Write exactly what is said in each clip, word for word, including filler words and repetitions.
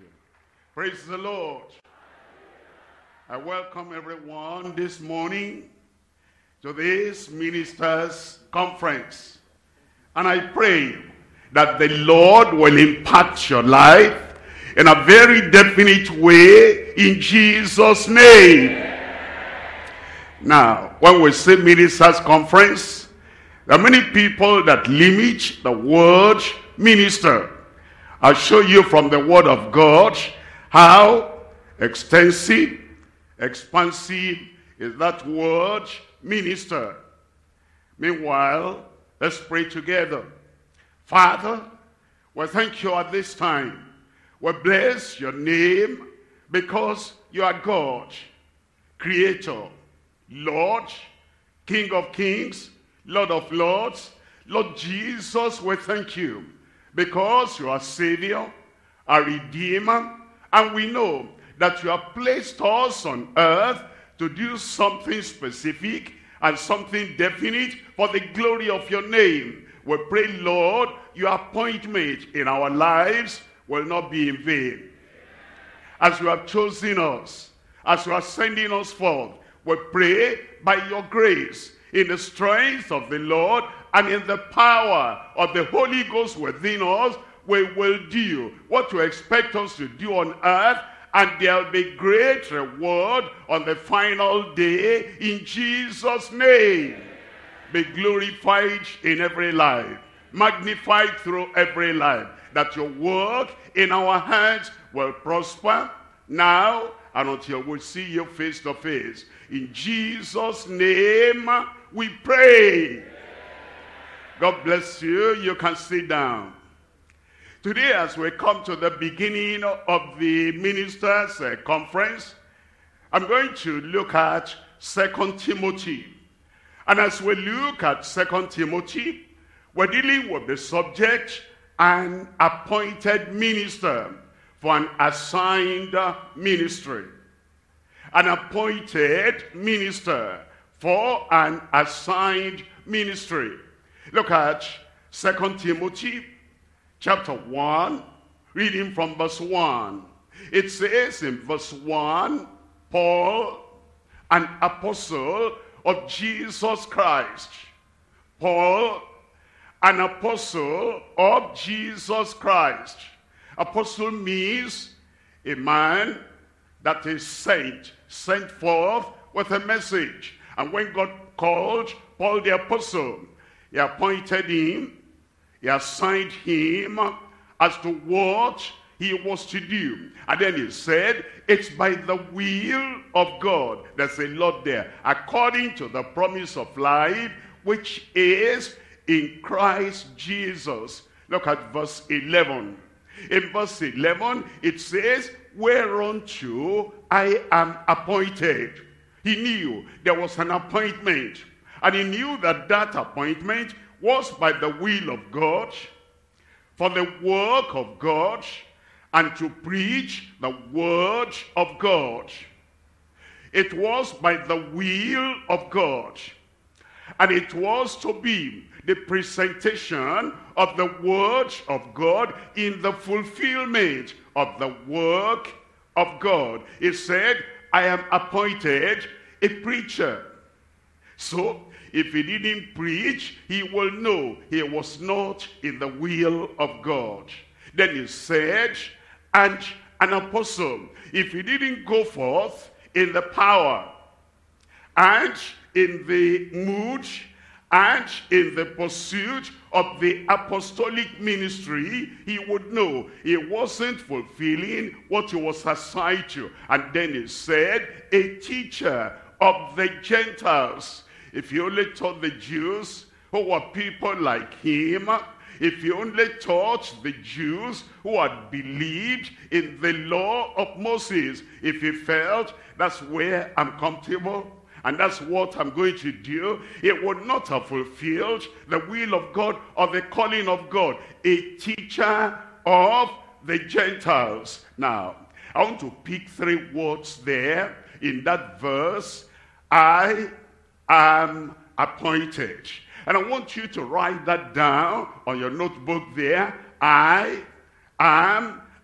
you. Praise the Lord. I welcome everyone this morning to this ministers' conference. And I pray that the Lord will impact your life in a very definite way in Jesus' name. Now, when we say ministers' conference, there are many people that limit the word minister. I'll show you from the word of God how extensive, expansive is that word minister. Meanwhile, let's pray together. Father, we thank you at this time. We bless your name because you are God, Creator, Lord, King of kings, Lord of lords. Lord Jesus, we thank you because you are Savior, a Redeemer, and we know that you have placed us on earth to do something specific and something definite for the glory of your name. We pray, Lord, your appointment in our lives will not be in vain. As you have chosen us, as you are sending us forth, we pray by your grace, in the strength of the Lord and in the power of the Holy Ghost within us, we will do what you expect us to do on earth, and there will be great reward on the final day in Jesus' name. Be glorified in every life, magnified through every life, that your work in our hands will prosper now and until we see you face to face. In Jesus' name we pray. God bless you. You can sit down. Today, as we come to the beginning of the ministers' uh, conference, I'm going to look at Second Timothy. And as we look at Second Timothy, we're dealing with the subject, an appointed minister for an assigned ministry. An appointed minister for an assigned ministry. Look at Second Timothy chapter one, reading from verse one. It says in verse one, Paul, an apostle of Jesus Christ. Paul, an apostle of Jesus Christ. Apostle means a man that is sent, sent forth with a message. And when God called Paul the apostle, he appointed him, he assigned him as to what he was to do. And then he said, it's by the will of God. There's a lot there. According to the promise of life, which is in Christ Jesus. Look at verse eleven. In verse eleven, it says, whereunto I am appointed. He knew there was an appointment. And he knew that that appointment was by the will of God, for the work of God, and to preach the word of God. It was by the will of God. And it was to be the presentation of the word of God in the fulfillment of the work of God. It said, I am appointed a preacher. So, if he didn't preach, he will know he was not in the will of God. Then he said, and an apostle, if he didn't go forth in the power and in the mood and in the pursuit of the apostolic ministry, he would know he wasn't fulfilling what he was assigned to. And then he said, a teacher of the Gentiles. If you only taught the Jews, who were people like him, if you only taught the Jews who had believed in the law of Moses, if you felt that's where I'm comfortable and that's what I'm going to do, it would not have fulfilled the will of God or the calling of God. A teacher of the Gentiles. Now, I want to pick three words there in that verse. I am appointed. And I want you to write that down on your notebook there. I am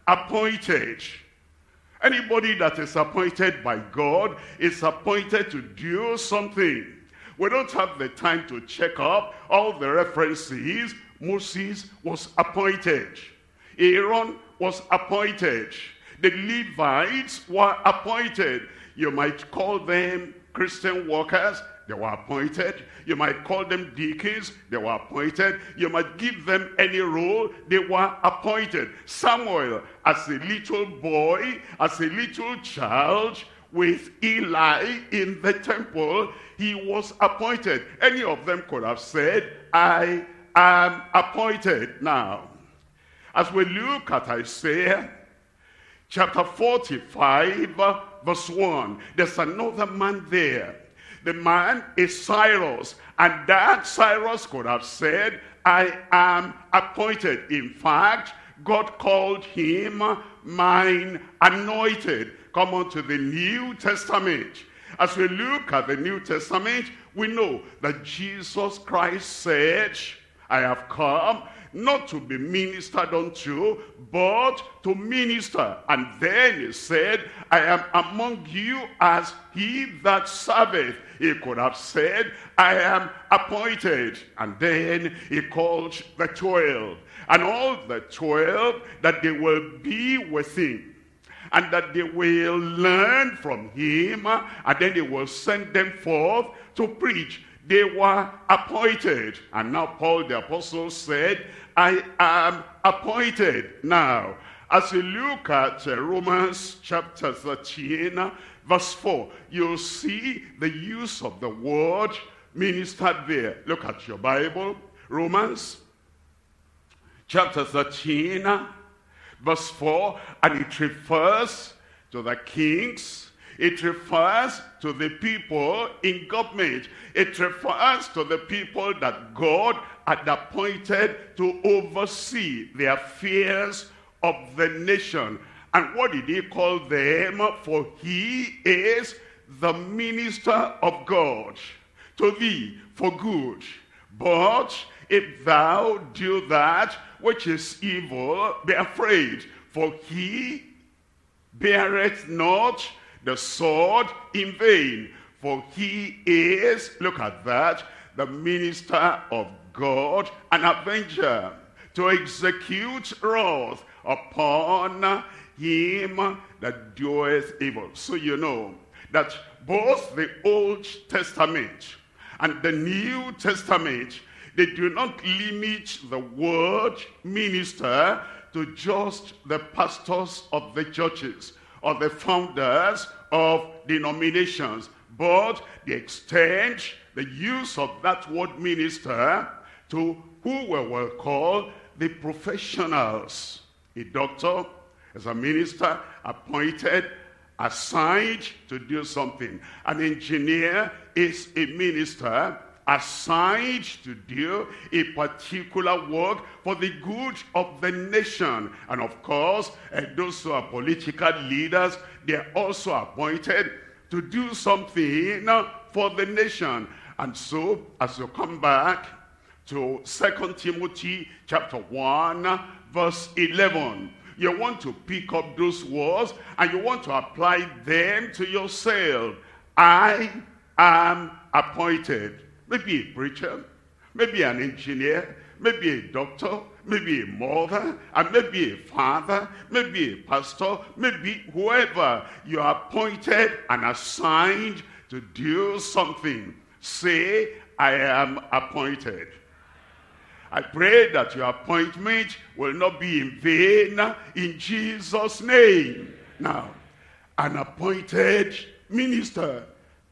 appointed. Anybody that is appointed by God is appointed to do something. We don't have the time to check up all the references. Moses was appointed. Aaron was appointed. The Levites were appointed. You might call them Christian workers. They were appointed. You might call them deacons. They were appointed. You might give them any role. They were appointed. Samuel, as a little boy, as a little child, with Eli in the temple, he was appointed. Any of them could have said, I am appointed. Now, as we look at Isaiah chapter forty-five, verse one, there's another man there. The man is Cyrus, and that Cyrus could have said, I am appointed. In fact, God called him mine anointed. Come on to the New Testament. As we look at the New Testament, we know that Jesus Christ said, I have come not to be ministered unto, but to minister. And then he said, I am among you as he that serveth. He could have said, I am appointed. And then he called the twelve. And all the twelve, that they will be with him, and that they will learn from him, and then he will send them forth to preach. They were appointed. And now Paul the apostle said, I am appointed. Now, as you look at uh, Romans chapter thirteen, verse four, you'll see the use of the word ministered there. Look at your Bible. Romans chapter thirteen, verse four, and it refers to the kings. It refers to the people in government. It refers to the people that God had appointed to oversee the affairs of the nation. And what did he call them? For he is the minister of God to thee for good. But if thou do that which is evil, be afraid, for he beareth not the sword in vain, for he is, look at that, the minister of God, an avenger, to execute wrath upon him that doeth evil. So you know that both the Old Testament and the New Testament, they do not limit the word minister to just the pastors of the churches or the founders of denominations, but they extend the use of that word minister to who we will call the professionals. A doctor is a minister appointed, assigned to do something. An engineer is a minister assigned to do a particular work for the good of the nation. And of course, uh, those who are political leaders, they are also appointed to do something for the nation. And so, as you come back to Second Timothy chapter one, verse eleven, you want to pick up those words and you want to apply them to yourself. I am appointed. Maybe a preacher, maybe an engineer, maybe a doctor, maybe a mother, and maybe a father, maybe a pastor, maybe whoever. You are appointed and assigned to do something. Say, I am appointed. I pray that your appointment will not be in vain in Jesus' name. Now, an appointed minister.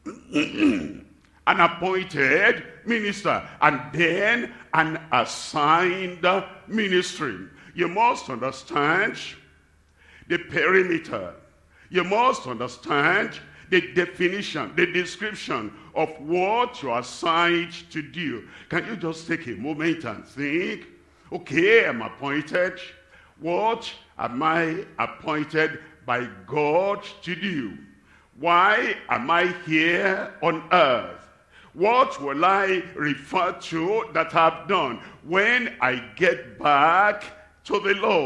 An appointed minister, and then an assigned ministry. You must understand the perimeter. You must understand the definition, the description of what you are assigned to do. Can you just take a moment and think, okay, I'm appointed. What am I appointed by God to do? Why am I here on earth? What will I refer to that I've done when I get back to the Lord?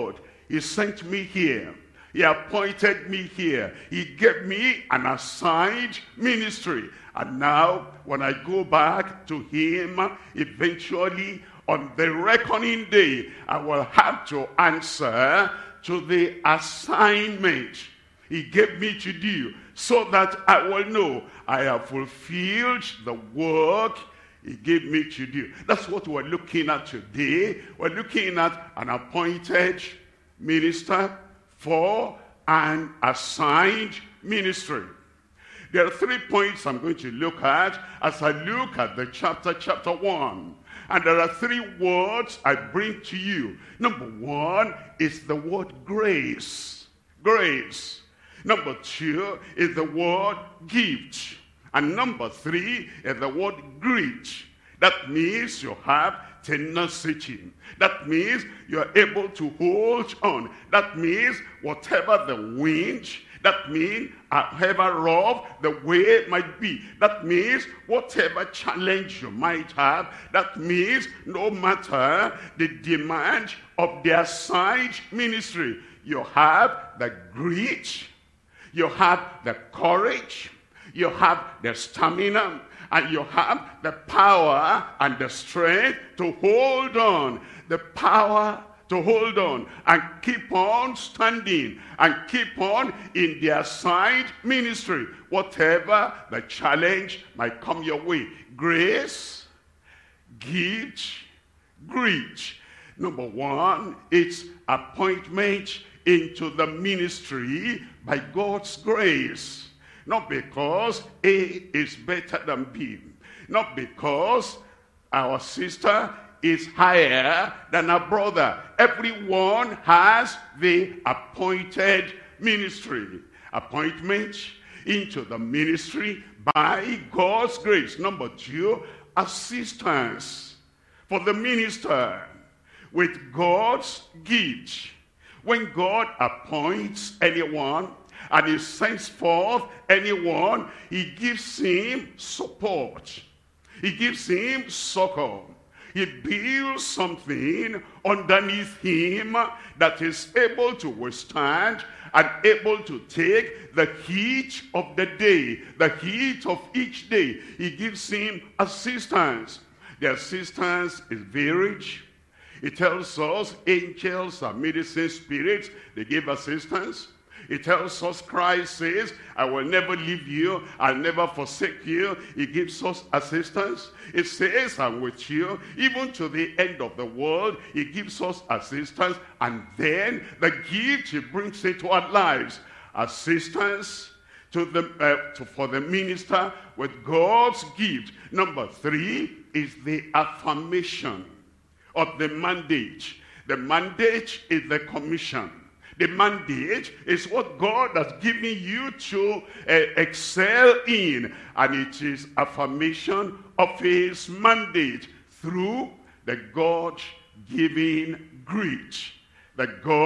he sent me here. He appointed me here. He gave me an assigned ministry. And now, when I go back to him, eventually, on the reckoning day, I will have to answer to the assignment he gave me to do, so that I will know I have fulfilled the work he gave me to do. That's what we're looking at today. We're looking at an appointed minister for an assigned ministry. There are three points I'm going to look at as I look at the chapter, chapter one. And there are three words I bring to you. Number one is the word grace. Grace. Number two is the word gift. And number three is the word grit. That means you have tenacity. That means you are able to hold on. That means whatever the wind, that means however rough the way might be. That means whatever challenge you might have. That means no matter the demand of their assigned ministry, you have the grit, you have the courage, you have the stamina, and you have the power and the strength to hold on. The power to hold on and keep on standing and keep on in the assigned ministry, whatever the challenge might come your way. Grace, gift, grit. Number one, it's appointment into the ministry by God's grace. Not because A is better than B. Not because our sister is higher than our brother. Everyone has the appointed ministry. Appointment into the ministry by God's grace. Number two, assistance for the minister with God's gift. When God appoints anyone and he sends forth anyone, he gives him support. He gives him succor. He builds something underneath him that is able to withstand and able to take the heat of the day, the heat of each day. He gives him assistance. The assistance is varied. It tells us angels are medicine spirits. They give assistance. It tells us Christ says, I will never leave you, I'll never forsake you. He gives us assistance. It says, I'm with you, even to the end of the world. He gives us assistance. And then the gift he brings into our lives. Assistance to the, uh, to, for the minister with God's gift. Number three is the affirmation of the mandate. The mandate is the commission. The mandate is what God has given you to uh, excel in. And it is affirmation of his mandate through the God-given grit. The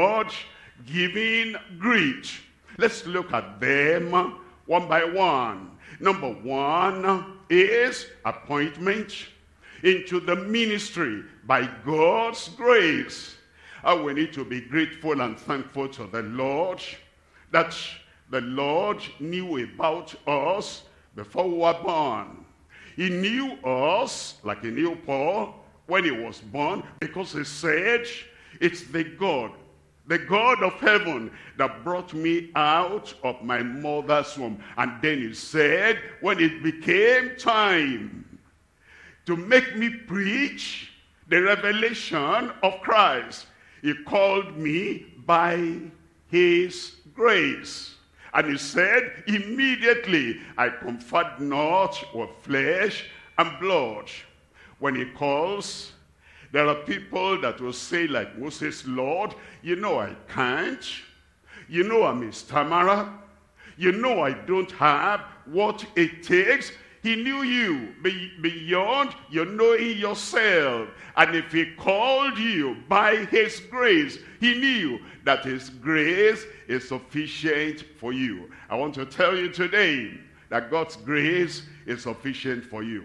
God-given grit. Let's look at them one by one. Number one is appointment into the ministry by God's grace. And we need to be grateful and thankful to the Lord that the Lord knew about us before we were born. He knew us like he knew Paul when he was born, because he said, it's the God, the God of heaven that brought me out of my mother's womb. And then he said, when it became time to make me preach the revelation of Christ, he called me by his grace. And he said, immediately I conferred not with flesh and blood. When he calls, there are people that will say like Moses, Lord, you know I can't. You know I'm a stammerer. You know I don't have what it takes. He knew you beyond your knowing yourself. And if he called you by his grace, he knew that his grace is sufficient for you. I want to tell you today that God's grace is sufficient for you.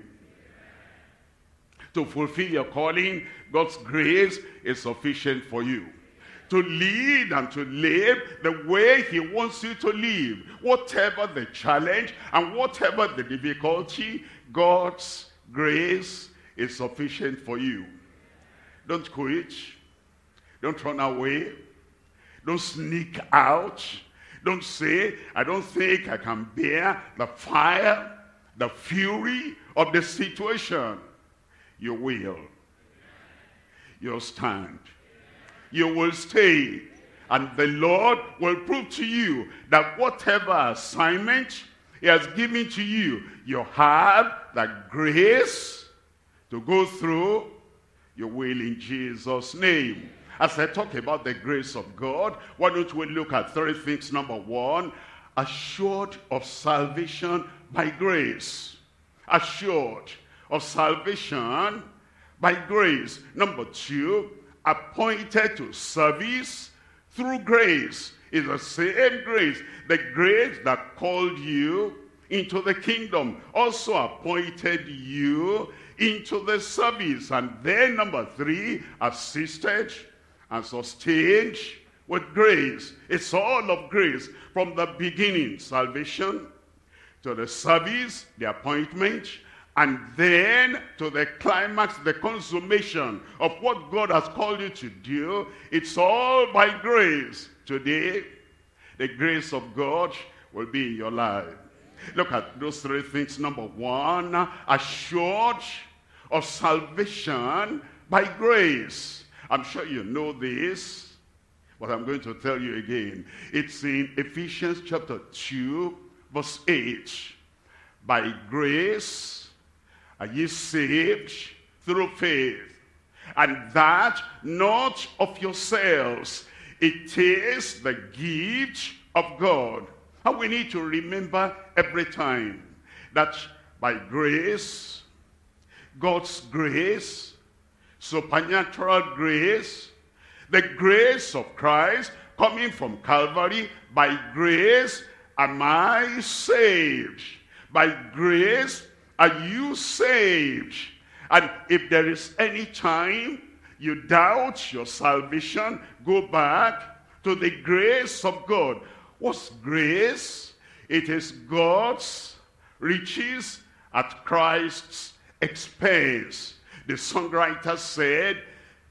To fulfill your calling, God's grace is sufficient for you. to lead and to live the way he wants you to live. Whatever the challenge and whatever the difficulty, God's grace is sufficient for you. Don't quit. Don't run away. Don't sneak out. Don't say, I don't think I can bear the fire, the fury of the situation. You will. You'll stand. You will stay. And the Lord will prove to you that whatever assignment he has given to you, you have the grace to go through. You will in Jesus' name. As I talk about the grace of God, why don't we look at three things? Number one, assured of salvation by grace. Assured of salvation by grace. Number two, appointed to service through grace. It's the same grace. The grace that called you into the kingdom also appointed you into the service. And then number three, assisted and sustained with grace. It's all of grace from the beginning, salvation, to the service, the appointment, and then to the climax, the consummation of what God has called you to do. It's all by grace. Today, the grace of God will be in your life. Look at those three things. Number one, assured of salvation by grace. I'm sure you know this, but I'm going to tell you again. It's in Ephesians chapter two, verse eight. By grace are ye saved through faith, and that not of yourselves. It is the gift of God. And we need to remember every time that by grace, God's grace, supernatural grace, the grace of Christ coming from Calvary, by grace am I saved. By grace are you saved. And if there is any time you doubt your salvation, go back to the grace of God. What's grace? It is God's riches at Christ's expense. The songwriter said,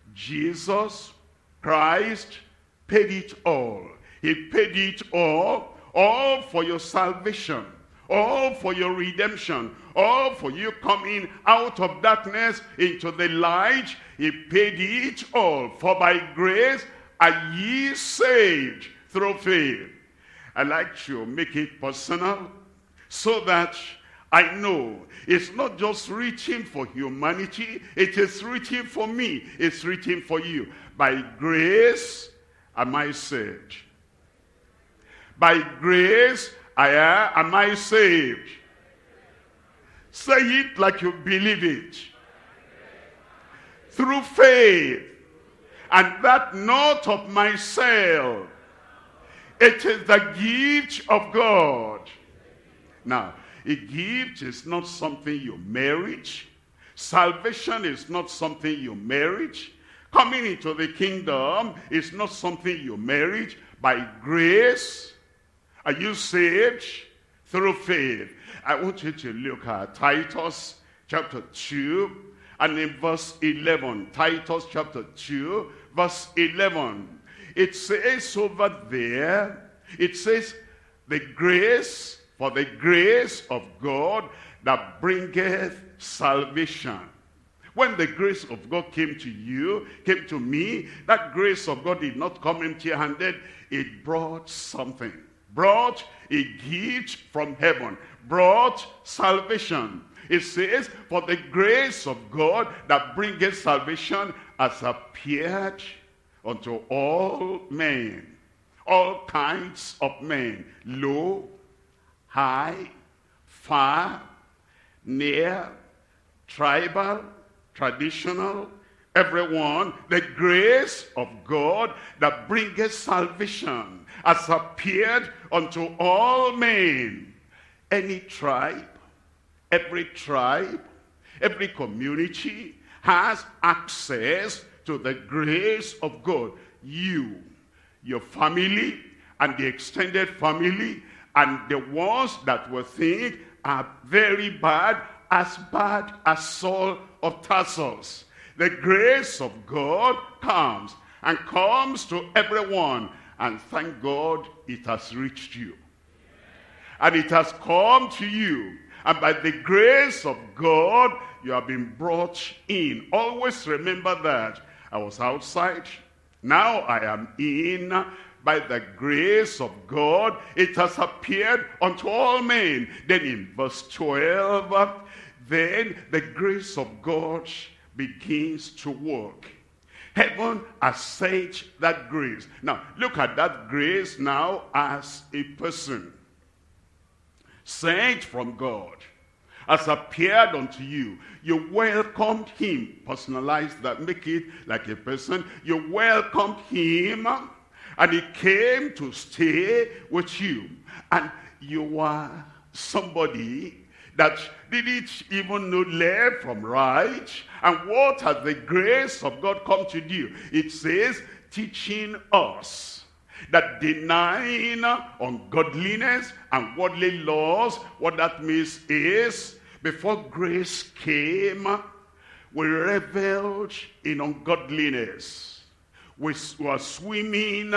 Jesus Christ paid it all. He paid it all, all for your salvation, all for your redemption, all for you coming out of darkness into the light. He paid it all. For by grace are ye saved through faith. I like to make it personal so that I know it's not just written for humanity, it is written for me, it's written for you. By grace am I saved. By grace I am I saved. Say it like you believe it. Through faith, and that not of myself. It is the gift of God. Now, a gift is not something you merit. Salvation is not something you merit. Coming into the kingdom is not something you merit. By grace are you saved through faith. I want you to look at Titus chapter two and in verse eleven. Titus chapter two, verse eleven. It says over there, it says, the grace, for the grace of God that bringeth salvation. When the grace of God came to you, came to me, that grace of God did not come empty-handed. It brought something. Brought a gift from heaven. Brought salvation. It says, for the grace of God that bringeth salvation has appeared unto all men, all kinds of men, low, high, far, near, tribal, traditional, everyone. The grace of God that bringeth salvation has appeared unto all men. Any tribe, every tribe, every community has access to the grace of God. you, your family, and the extended family, and the ones that will think are very bad, as bad as Saul of Tarsus. The grace of God comes and comes to everyone, and thank God it has reached you. And it has come to you, and by the grace of God, you have been brought in. Always remember that. I was outside, now I am in. By the grace of God, it has appeared unto all men. Then in verse twelve, then the grace of God begins to work. Heaven has sent that grace. Now, look at that grace now as a person. Sent from God. Has appeared unto you. You welcomed him. Personalize that. Make it like a person. You welcomed him. And he came to stay with you. And you were somebody that didn't even know left from right. And what has the grace of God come to do? It says, teaching us that denying ungodliness and worldly laws, what that means is, before grace came, we reveled in ungodliness. We were swimming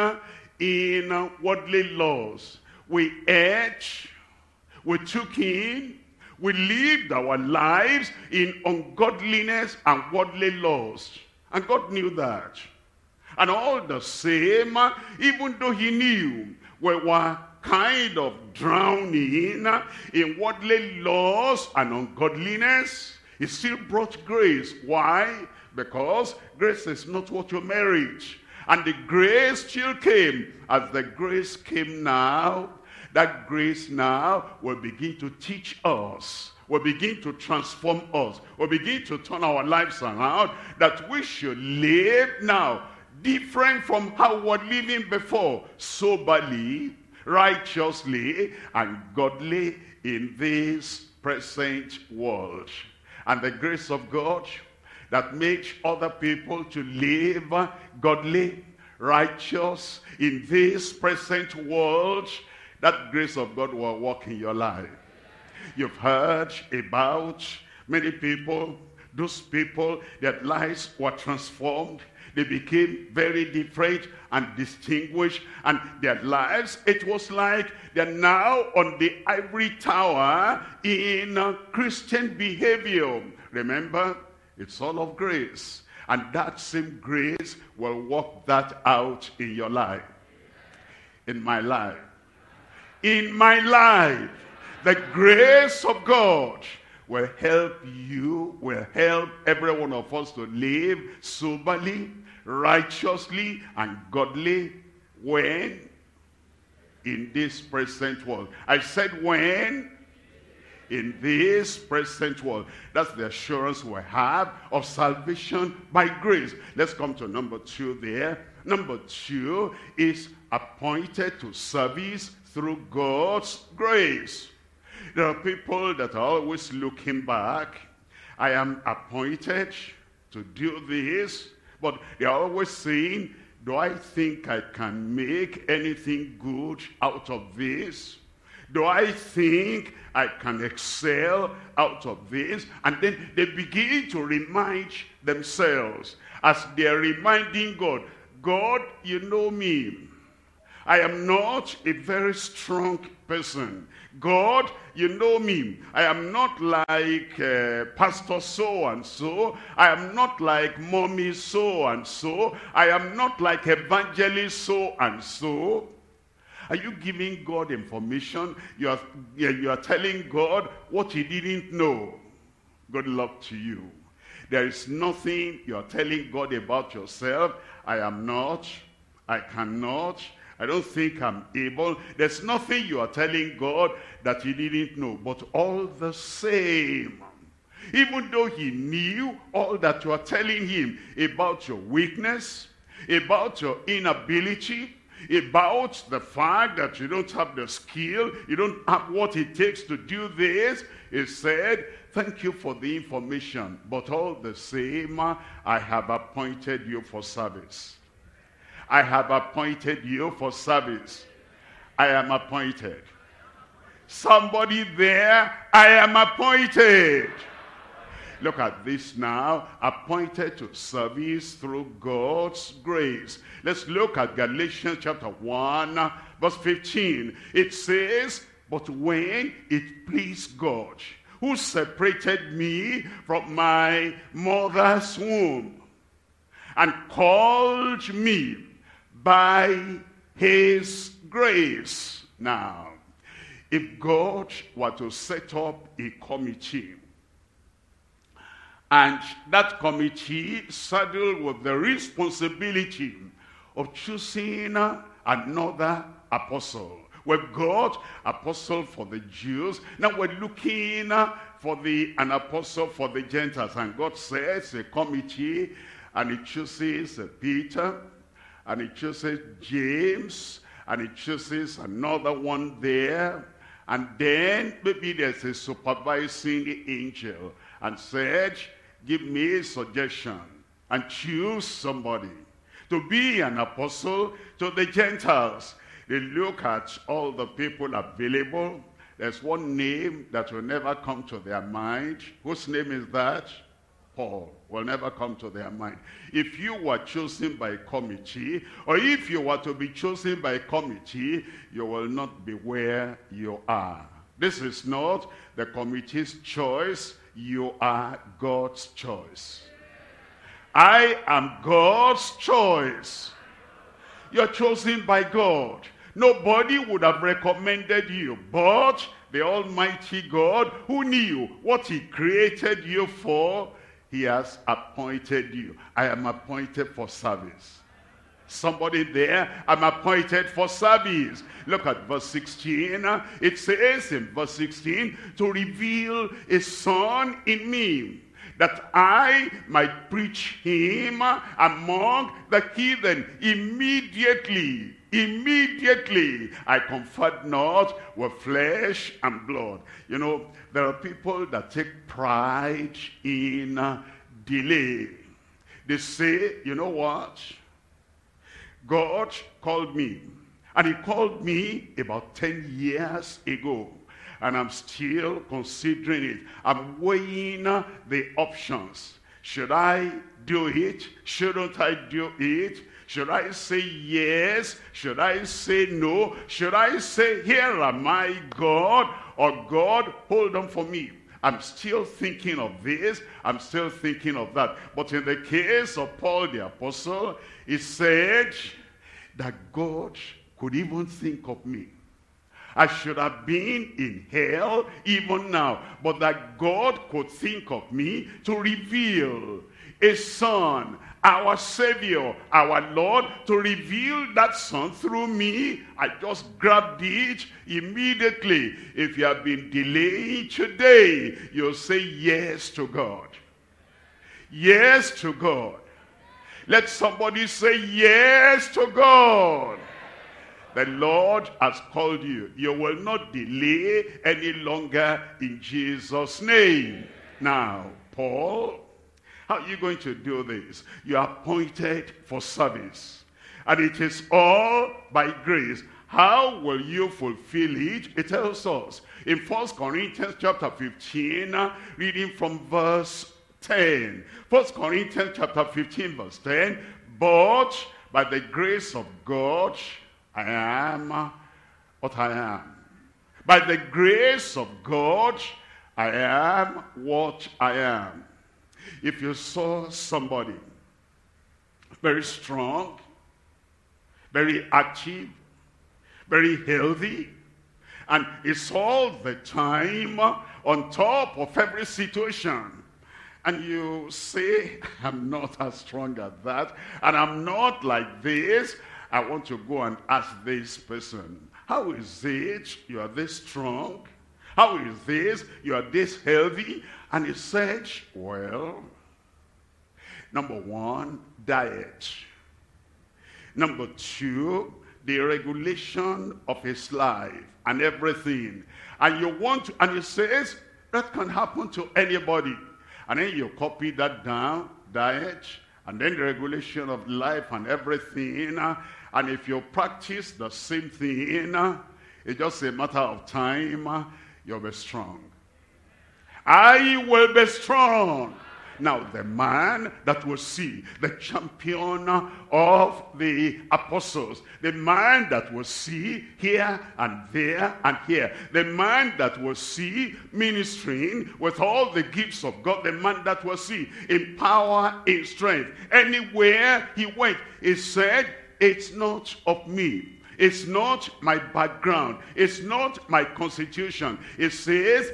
in worldly laws. We ate, we took in, we lived our lives in ungodliness and worldly laws. And God knew that. And all the same, even though he knew we were kind of drowning in worldly laws and ungodliness, he still brought grace. Why? Because grace is not what you merit. And the grace still came. As the grace came now, that grace now will begin to teach us, will begin to transform us, will begin to turn our lives around, that we should live now different from how we were living before, soberly, righteously, and godly in this present world. And the grace of God that makes other people to live godly, righteous in this present world, that grace of God will work in your life. You've heard about many people, those people, their lives were transformed. They became very different and distinguished, and their lives, it was like they're now on the ivory tower in Christian behavior. Remember, it's all of grace. And that same grace will work that out in your life. In my life. In my life. The grace of God will help you, will help every one of us to live soberly, righteously, and godly when? In this present world. I said when? In this present world. That's the assurance we have of salvation by grace. Let's come to number two there. Number two is appointed to service through God's grace. There are people that are always looking back. I am appointed to do this, but they are always saying, do I think I can make anything good out of this? Do I think I can excel out of this? And then they begin to remind themselves, as they're reminding God, God, you know me. I am not a very strong person. God, you know me. I am not like uh, Pastor so-and-so. I am not like Mommy so-and-so. I am not like Evangelist so-and-so. Are you giving God information? You are, you are telling God what he didn't know. Good luck to you. There is nothing you are telling God about yourself. I am not. I cannot. I don't think I'm able. There's nothing you are telling God that he didn't know. But all the same, even though he knew all that you are telling him about your weakness, about your inability, about the fact that you don't have the skill, you don't have what it takes to do this, he said, thank you for the information, but all the same, I have appointed you for service. I have appointed you for service. I am appointed. Somebody there, I am appointed. Look at this now, appointed to service through God's grace. Let's look at Galatians chapter one, verse fifteen. It says, but when it pleased God, who separated me from my mother's womb, and called me by his grace. Now, if God were to set up a committee, and that committee saddled with the responsibility of choosing another apostle. We've got apostle for the Jews. Now we're looking for the an apostle for the Gentiles. And God says a committee, and it chooses Peter, and it chooses James, and it chooses another one there. And then maybe there's a supervising angel and said, give me a suggestion and choose somebody to be an apostle to the Gentiles. They look at all the people available. There's one name that will never come to their mind. Whose name is that? Paul. Will never come to their mind. If you were chosen by a committee, or if you were to be chosen by a committee, you will not be where you are. This is not the committee's choice. You are God's choice. I am God's choice. You're chosen by God. Nobody would have recommended you, but the Almighty God, who knew what he created you for, he has appointed you. I am appointed for service. Somebody there, I'm appointed for service. Look at verse sixteen. It says in verse sixteen, to reveal a son in me, that I might preach him among the heathen. Immediately, immediately, I conferred not with flesh and blood. You know, there are people that take pride in delay. They say, you know what? God called me, and he called me about ten years ago, and I'm still considering it. I'm weighing the options. Should I do it? Shouldn't I do it? Should I say yes? Should I say no? Should I say, here am I, God? Or God, hold on for me. I'm still thinking of this. I'm still thinking of that. But in the case of Paul the apostle, he said that God could even think of me. I should have been in hell even now, but that God could think of me to reveal a son, our Savior, our Lord, to reveal that son through me. I just grabbed it immediately. If you have been delaying today, you'll say yes to God. Yes to God. Let somebody say yes to God. The Lord has called you. You will not delay any longer in Jesus' name. Now, Paul, how are you going to do this? You are appointed for service. And it is all by grace. How will you fulfill it? It tells us in First Corinthians chapter fifteen, reading from verse ten. First Corinthians chapter fifteen, verse ten. But by the grace of God, I am what I am. By the grace of God, I am what I am. If you saw somebody very strong, very active, very healthy, and it's all the time on top of every situation, and you say, I'm not as strong as that, and I'm not like this, I want to go and ask this person, how is it you are this strong? How is this you are this healthy? And he said, well, number one, diet. Number two, the regulation of his life and everything. And you want to, and he says, that can happen to anybody. And then you copy that down, diet and then the regulation of life and everything. And if you practice the same thing, it's just a matter of time, you'll be strong. I will be strong. Now the man that will see, the champion of the apostles, the man that will see here and there and here, the man that will see ministering with all the gifts of God, the man that will see in power, in strength, anywhere he went, he said, it's not of me. It's not my background. It's not my constitution. It says,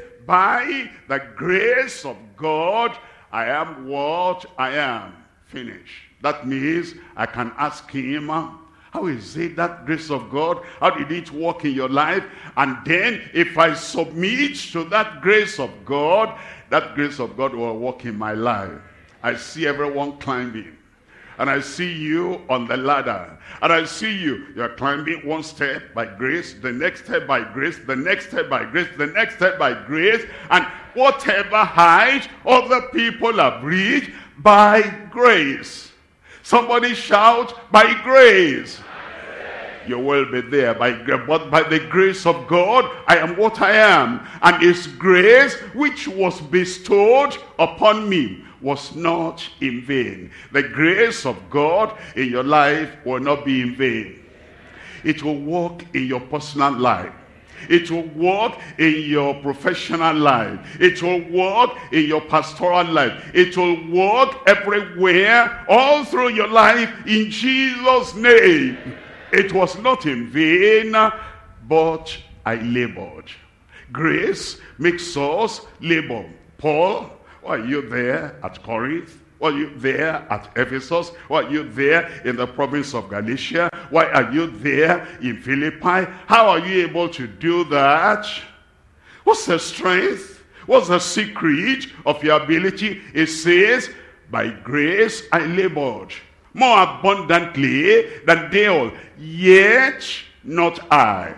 by the grace of God, I am what I am. Finish. That means I can ask him, how is it that grace of God? How did it work in your life? And then if I submit to that grace of God, that grace of God will work in my life. I see everyone climbing. And I see you on the ladder. And I see you. You're climbing one step by grace, the next step by grace, the next step by grace, the next step by grace. And whatever height other people have reached, by grace. Somebody shout, by grace. You will be there by grace. But by the grace of God, I am what I am. And his grace, which was bestowed upon me, was not in vain. The grace of God in your life will not be in vain. It will work in your personal life. It will work in your professional life. It will work in your pastoral life. It will work everywhere, all through your life, in Jesus' name. It was not in vain, but I labored. Grace makes us labor. Paul, were you there at Corinth? Were you there at Ephesus? Were you there in the province of Galatia? Why are you there in Philippi? How are you able to do that? What's the strength? What's the secret of your ability? It says, by grace I labored more abundantly than they all. Yet not I.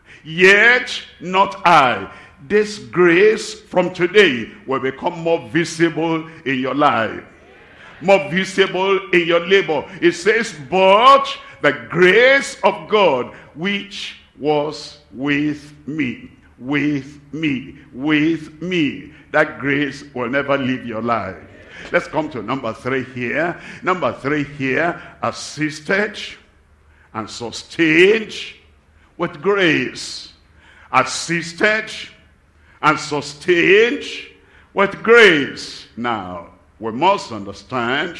Yet not I. This grace from today will become more visible in your life. More visible in your labor. It says, but the grace of God which was with me, with me, with me. That grace will never leave your life. Let's come to number three here. Number three here, assisted and sustained with grace. Assisted and sustained with grace. Now, we must understand,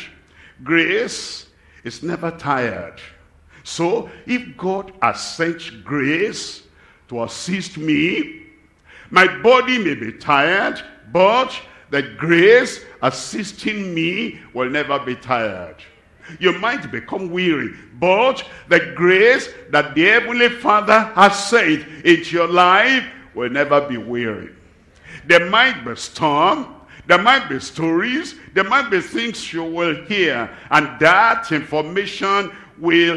grace is never tired. So, if God has sent grace to assist me, my body may be tired, but the grace assisting me will never be tired. You might become weary, but the grace that the Heavenly Father has sent into your life will never be weary. There might be storm, there might be stories, there might be things you will hear, and that information will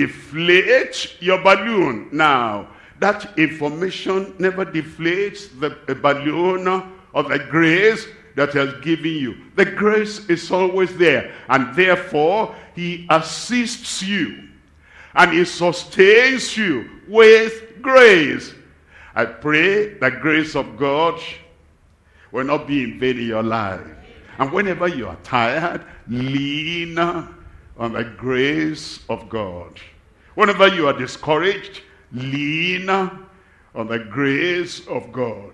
deflate your balloon. Now, that information never deflates the balloon of the grace that he has given you. The grace is always there, and therefore he assists you and he sustains you with grace. I pray the grace of God will not be in vain in your life. And whenever you are tired, lean on the grace of God. Whenever you are discouraged, lean on the grace of God.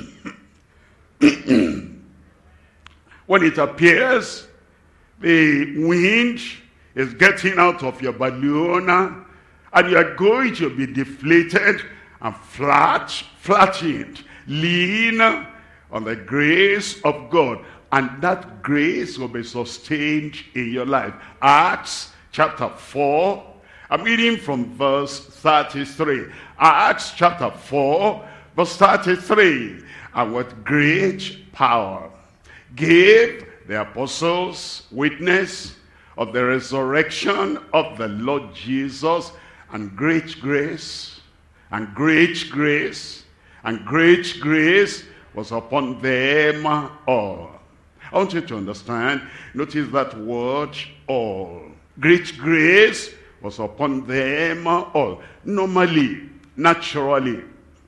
When it appears the wind is getting out of your balloon and you are going to be deflated and flat, flattened, lean on the grace of God, and that grace will be sustained in your life. Acts chapter four, I'm reading from verse thirty-three. Acts chapter four, verse thirty-three. And with great power gave the apostles witness of the resurrection of the Lord Jesus, and great grace, and great grace, and great grace was upon them all. I want you to understand, notice that word, all. Great grace was upon them all. Normally, naturally,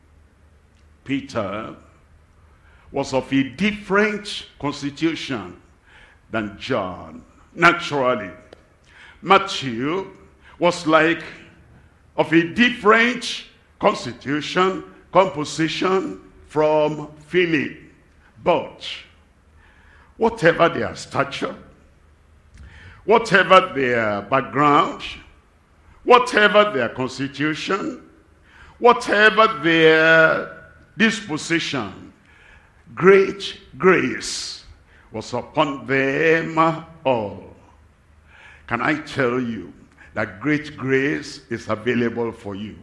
Peter was of a different constitution than John. Naturally. Matthew was like of a different constitution, composition from Philip. But whatever their stature, whatever their background, whatever their constitution, whatever their disposition, great grace was upon them all. Can I tell you that great grace is available for you?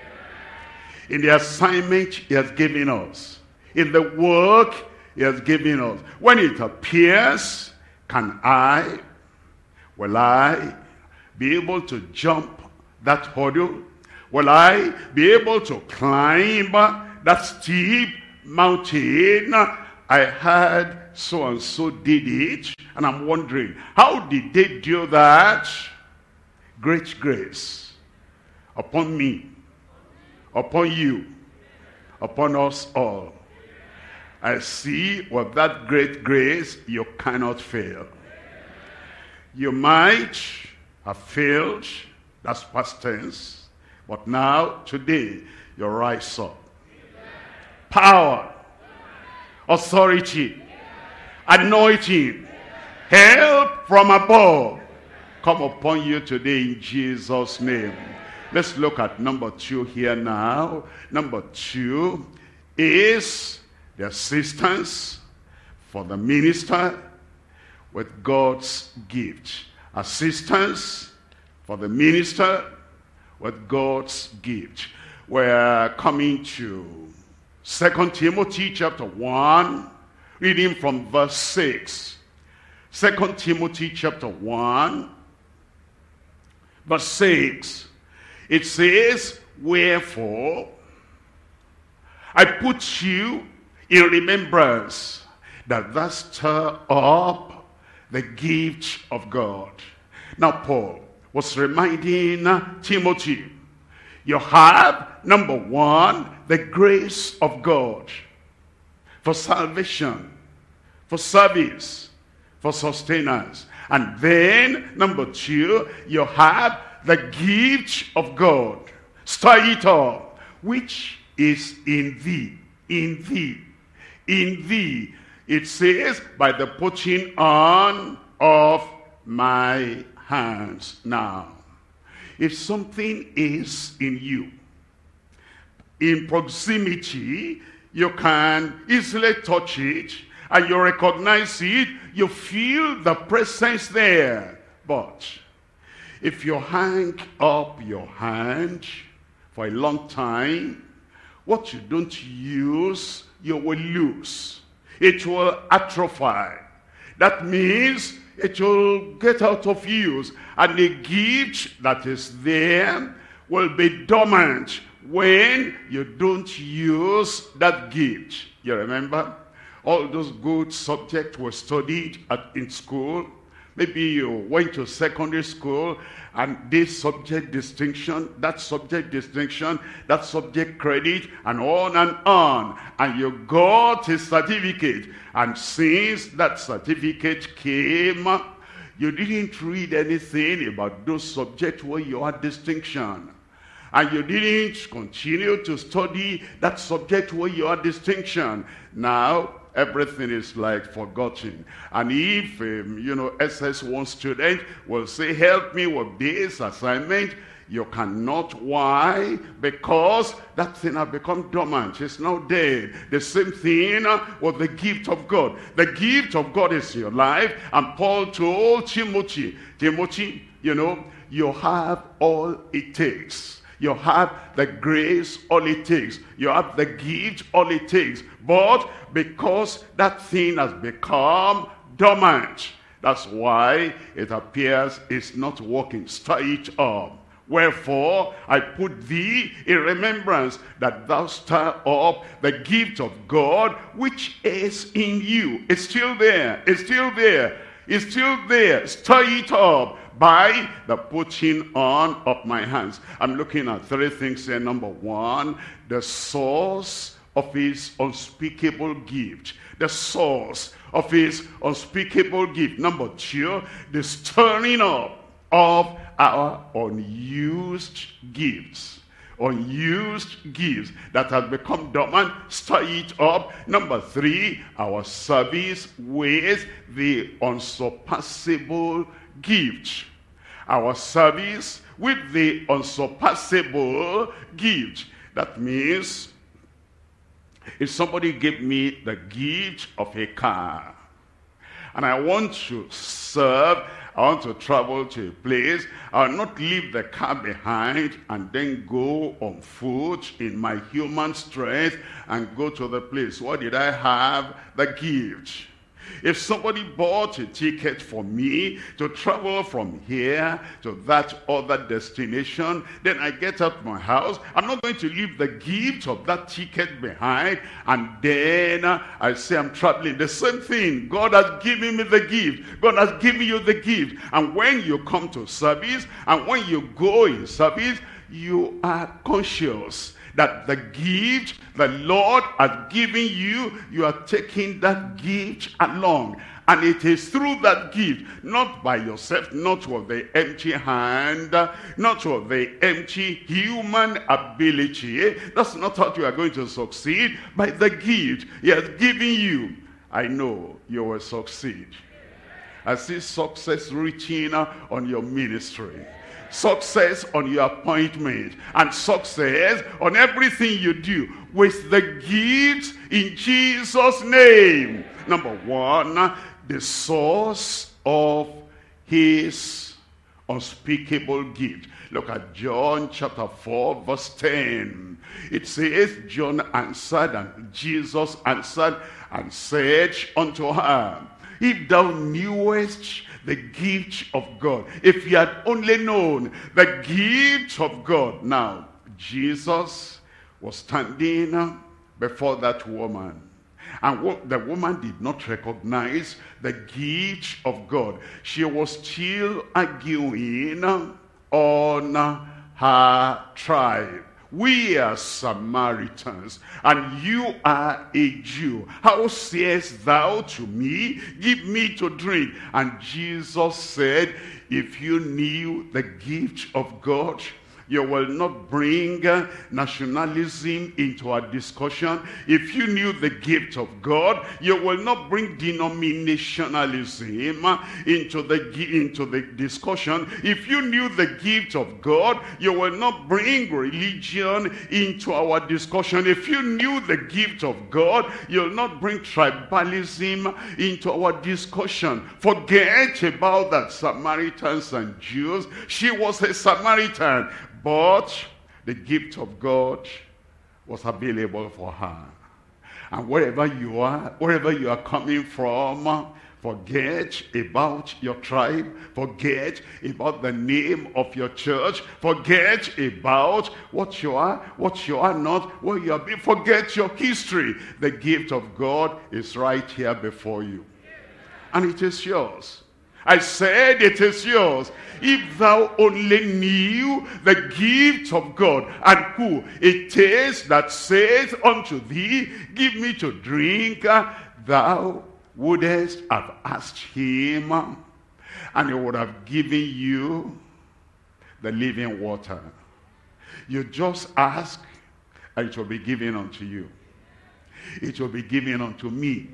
In the assignment he has given us, in the work he has given us, when it appears, can I, will I be able to jump that hurdle? Will I be able to climb that steep mountain? I heard so and so did it, and I'm wondering, how did they do that? Great grace upon me, upon you, upon us all. I see with that great grace you cannot fail. You might have failed, that's past tense, but now, today, you rise up. Power, authority, anointing, help from above come upon you today in Jesus' name. Let's look at number two here now. Number two is the assistance for the minister with God's gift. Assistance for the minister with God's gift. We're coming to Second Timothy chapter one, reading from verse six. Second Timothy chapter one, verse six. It says, wherefore I put you in remembrance that thou stir up the gift of God. Now Paul was reminding Timothy, you have, number one, the grace of God for salvation, for service, for sustenance. And then, number two, you have the gift of God. Stir it up, which is in thee, in thee, in thee. It says, by the putting on of my hands. Now, if something is in you, in proximity, you can easily touch it, and you recognize it, you feel the presence there. But if you hang up your hand for a long time, what you don't use, you will lose. It will atrophy. That means it will get out of use, and the gift that is there will be dormant when you don't use that gift. You remember all those good subjects were studied at, in school? Maybe you went to secondary school, and this subject distinction, that subject distinction, that subject credit, and on and on. And you got a certificate. And since that certificate came, you didn't read anything about those subjects where you had distinction. And you didn't continue to study that subject where you had distinction. Now, everything is like forgotten. And if, um, you know, S S one student will say, help me with this assignment, you cannot. Why? Because that thing has become dormant. It's now dead. The same thing with the gift of God. The gift of God is your life. And Paul told Timothy, Timothy, you know, you have all it takes. You have the grace, all it takes. You have the gift, all it takes. But because that thing has become dormant, that's why it appears it's not working. Stir it up. Wherefore I put thee in remembrance, that thou stir up the gift of God which is in you. It's still there. It's still there. It's still there. Stir it up by the putting on of my hands. I'm looking at three things here. Number one, the source of his unspeakable gift. The source of his unspeakable gift. Number two, the stirring up of our unused gifts. Unused gifts that have become dormant, stir it up. Number three, our service with the unsurpassable gift. Our service with the unsurpassable gift. That means, if somebody gave me the gift of a car, and I want to serve, I want to travel to a place, I'll not leave the car behind and then go on foot in my human strength and go to the place. What did I have? The gift. If somebody bought a ticket for me to travel from here to that other destination, then I get out my house. I'm not going to leave the gift of that ticket behind, and then I say I'm traveling. The same thing. God has given me the gift. God has given you the gift. And when you come to service, and when you go in service, you are conscious that the gift the Lord has given you, you are taking that gift along. And it is through that gift, not by yourself, not with the empty hand, not with the empty human ability. That's not how you are going to succeed. By the gift he has given you, I know you will succeed. I see success reaching on your ministry. Success on your appointment, and success on everything you do with the gifts in Jesus' name. Number one, the source of his unspeakable gift. Look at John chapter four verse ten. It says, John answered, and Jesus answered and said unto her, if thou knewest the gift of God, if you had only known the gift of God. Now, Jesus was standing before that woman, and the woman did not recognize the gift of God. She was still arguing on her tribe. We are Samaritans, and you are a Jew. How sayest thou to me, give me to drink? And Jesus said, if you knew the gift of God, you will not bring nationalism into our discussion. If you knew the gift of God, you will not bring denominationalism into the, into the discussion. If you knew the gift of God, you will not bring religion into our discussion. If you knew the gift of God, you'll not bring tribalism into our discussion. Forget about that Samaritans and Jews. She was a Samaritan, but the gift of God was available for her. And wherever you are, wherever you are coming from, forget about your tribe, forget about the name of your church, forget about what you are, what you are not, where you are being, forget your history. The gift of God is right here before you, and it is yours. I said it is yours. If thou only knew the gift of God, and who it is that says unto thee, give me to drink, thou wouldest have asked him, and he would have given you the living water. You just ask, and it will be given unto you. It will be given unto me.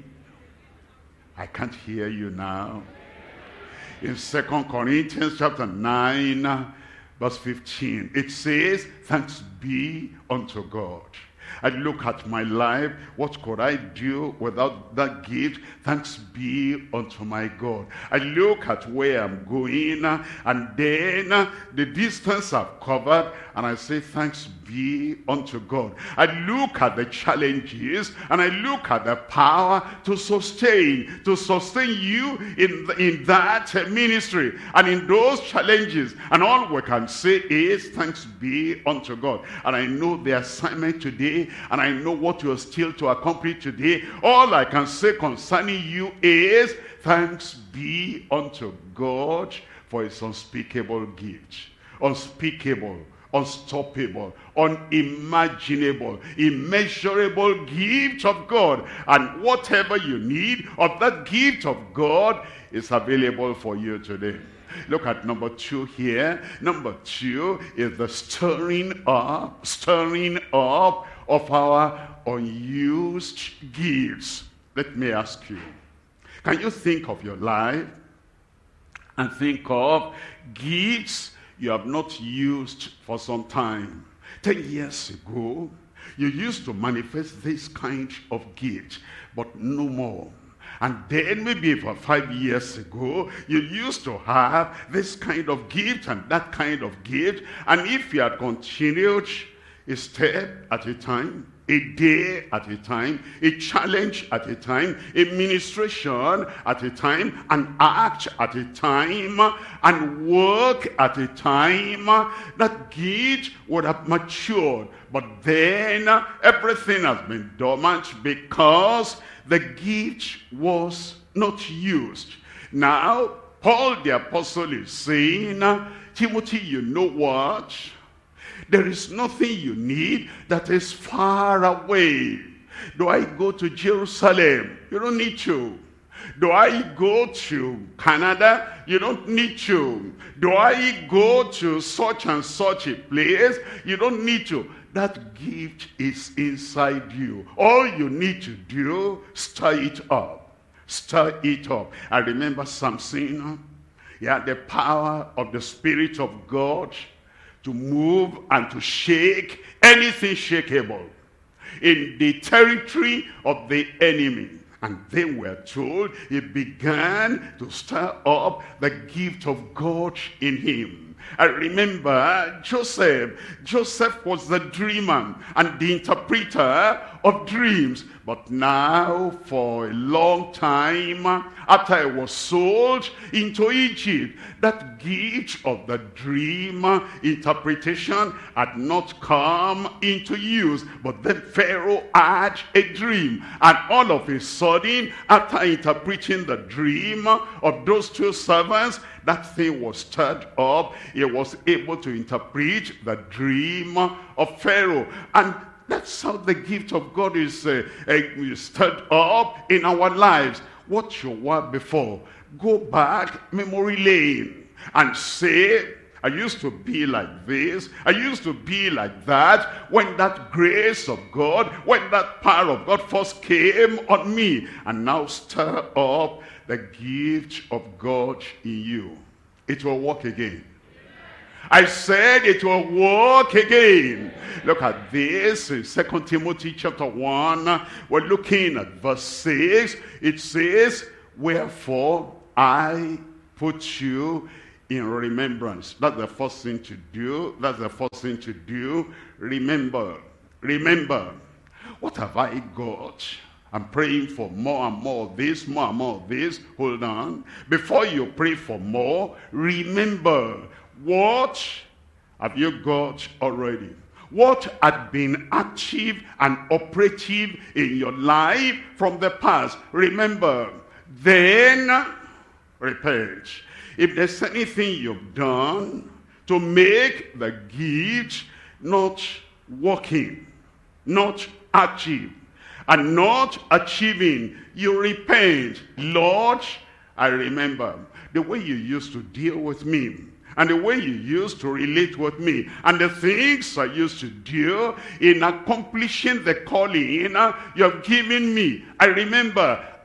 I can't hear you now. In Second Corinthians chapter nine, verse fifteen, it says, thanks be unto God, I look at my life. What could I do without that gift? Thanks be unto my God. I look at where I'm going, and then the distance I've covered, and I say, thanks be unto God. I look at the challenges, and I look at the power to sustain, to sustain you in, in that ministry, and in those challenges. And all we can say is, thanks be unto God. And I know the assignment today, and I know what you're still to accomplish today. All I can say concerning you is, thanks be unto God for his unspeakable gift. Unspeakable, unstoppable, unimaginable, immeasurable gift of God. And whatever you need of that gift of God is available for you today. Look at number two here. Number two is the stirring up, stirring up of our unused gifts. Let me ask you, can you think of your life and think of gifts you have not used for some time? Ten years ago, you used to manifest this kind of gift, but no more. And then maybe for five years ago, you used to have this kind of gift and that kind of gift. And if you had continued a step at a time, a day at a time, a challenge at a time, a ministration at a time, an act at a time, and work at a time, that gift would have matured. But then everything has been dormant because the gift was not used. Now, Paul the apostle is saying, Timothy, you know what? There is nothing you need that is far away. Do I go to Jerusalem? You don't need to. Do I go to Canada? You don't need to. Do I go to such and such a place? You don't need to. That gift is inside you. All you need to do, stir it up. Stir it up. I remember Samson. He had the power of the Spirit of God to move and to shake anything shakeable in the territory of the enemy. And they were told he began to stir up the gift of God in him. I remember Joseph. Joseph was the dreamer and the interpreter of dreams. But now, for a long time, after I was sold into Egypt, that gift of the dream interpretation had not come into use. But then Pharaoh had a dream. And all of a sudden, after interpreting the dream of those two servants, that thing was stirred up. He was able to interpret the dream of Pharaoh. And that's how the gift of God is uh, uh, stirred up in our lives. What you were before, go back memory lane and say, I used to be like this, I used to be like that, when that grace of God, when that power of God first came on me. And now stir up the gift of God in you. It will work again. I said it will work again. Look at this in Second Timothy chapter one. We're looking at verse six. It says, wherefore I put you in remembrance. That's the first thing to do. That's the first thing to do. Remember. Remember. What have I got? I'm praying for more and more of this, more and more of this. Hold on. Before you pray for more, remember, what have you got already? What had been active and operative in your life from the past? Remember, then repent. If there's anything you've done to make the gift not working, not active, and not achieving, you repent. Lord, I remember the way you used to deal with me, and the way you used to relate with me, and the things I used to do in accomplishing the calling you have given me. I remember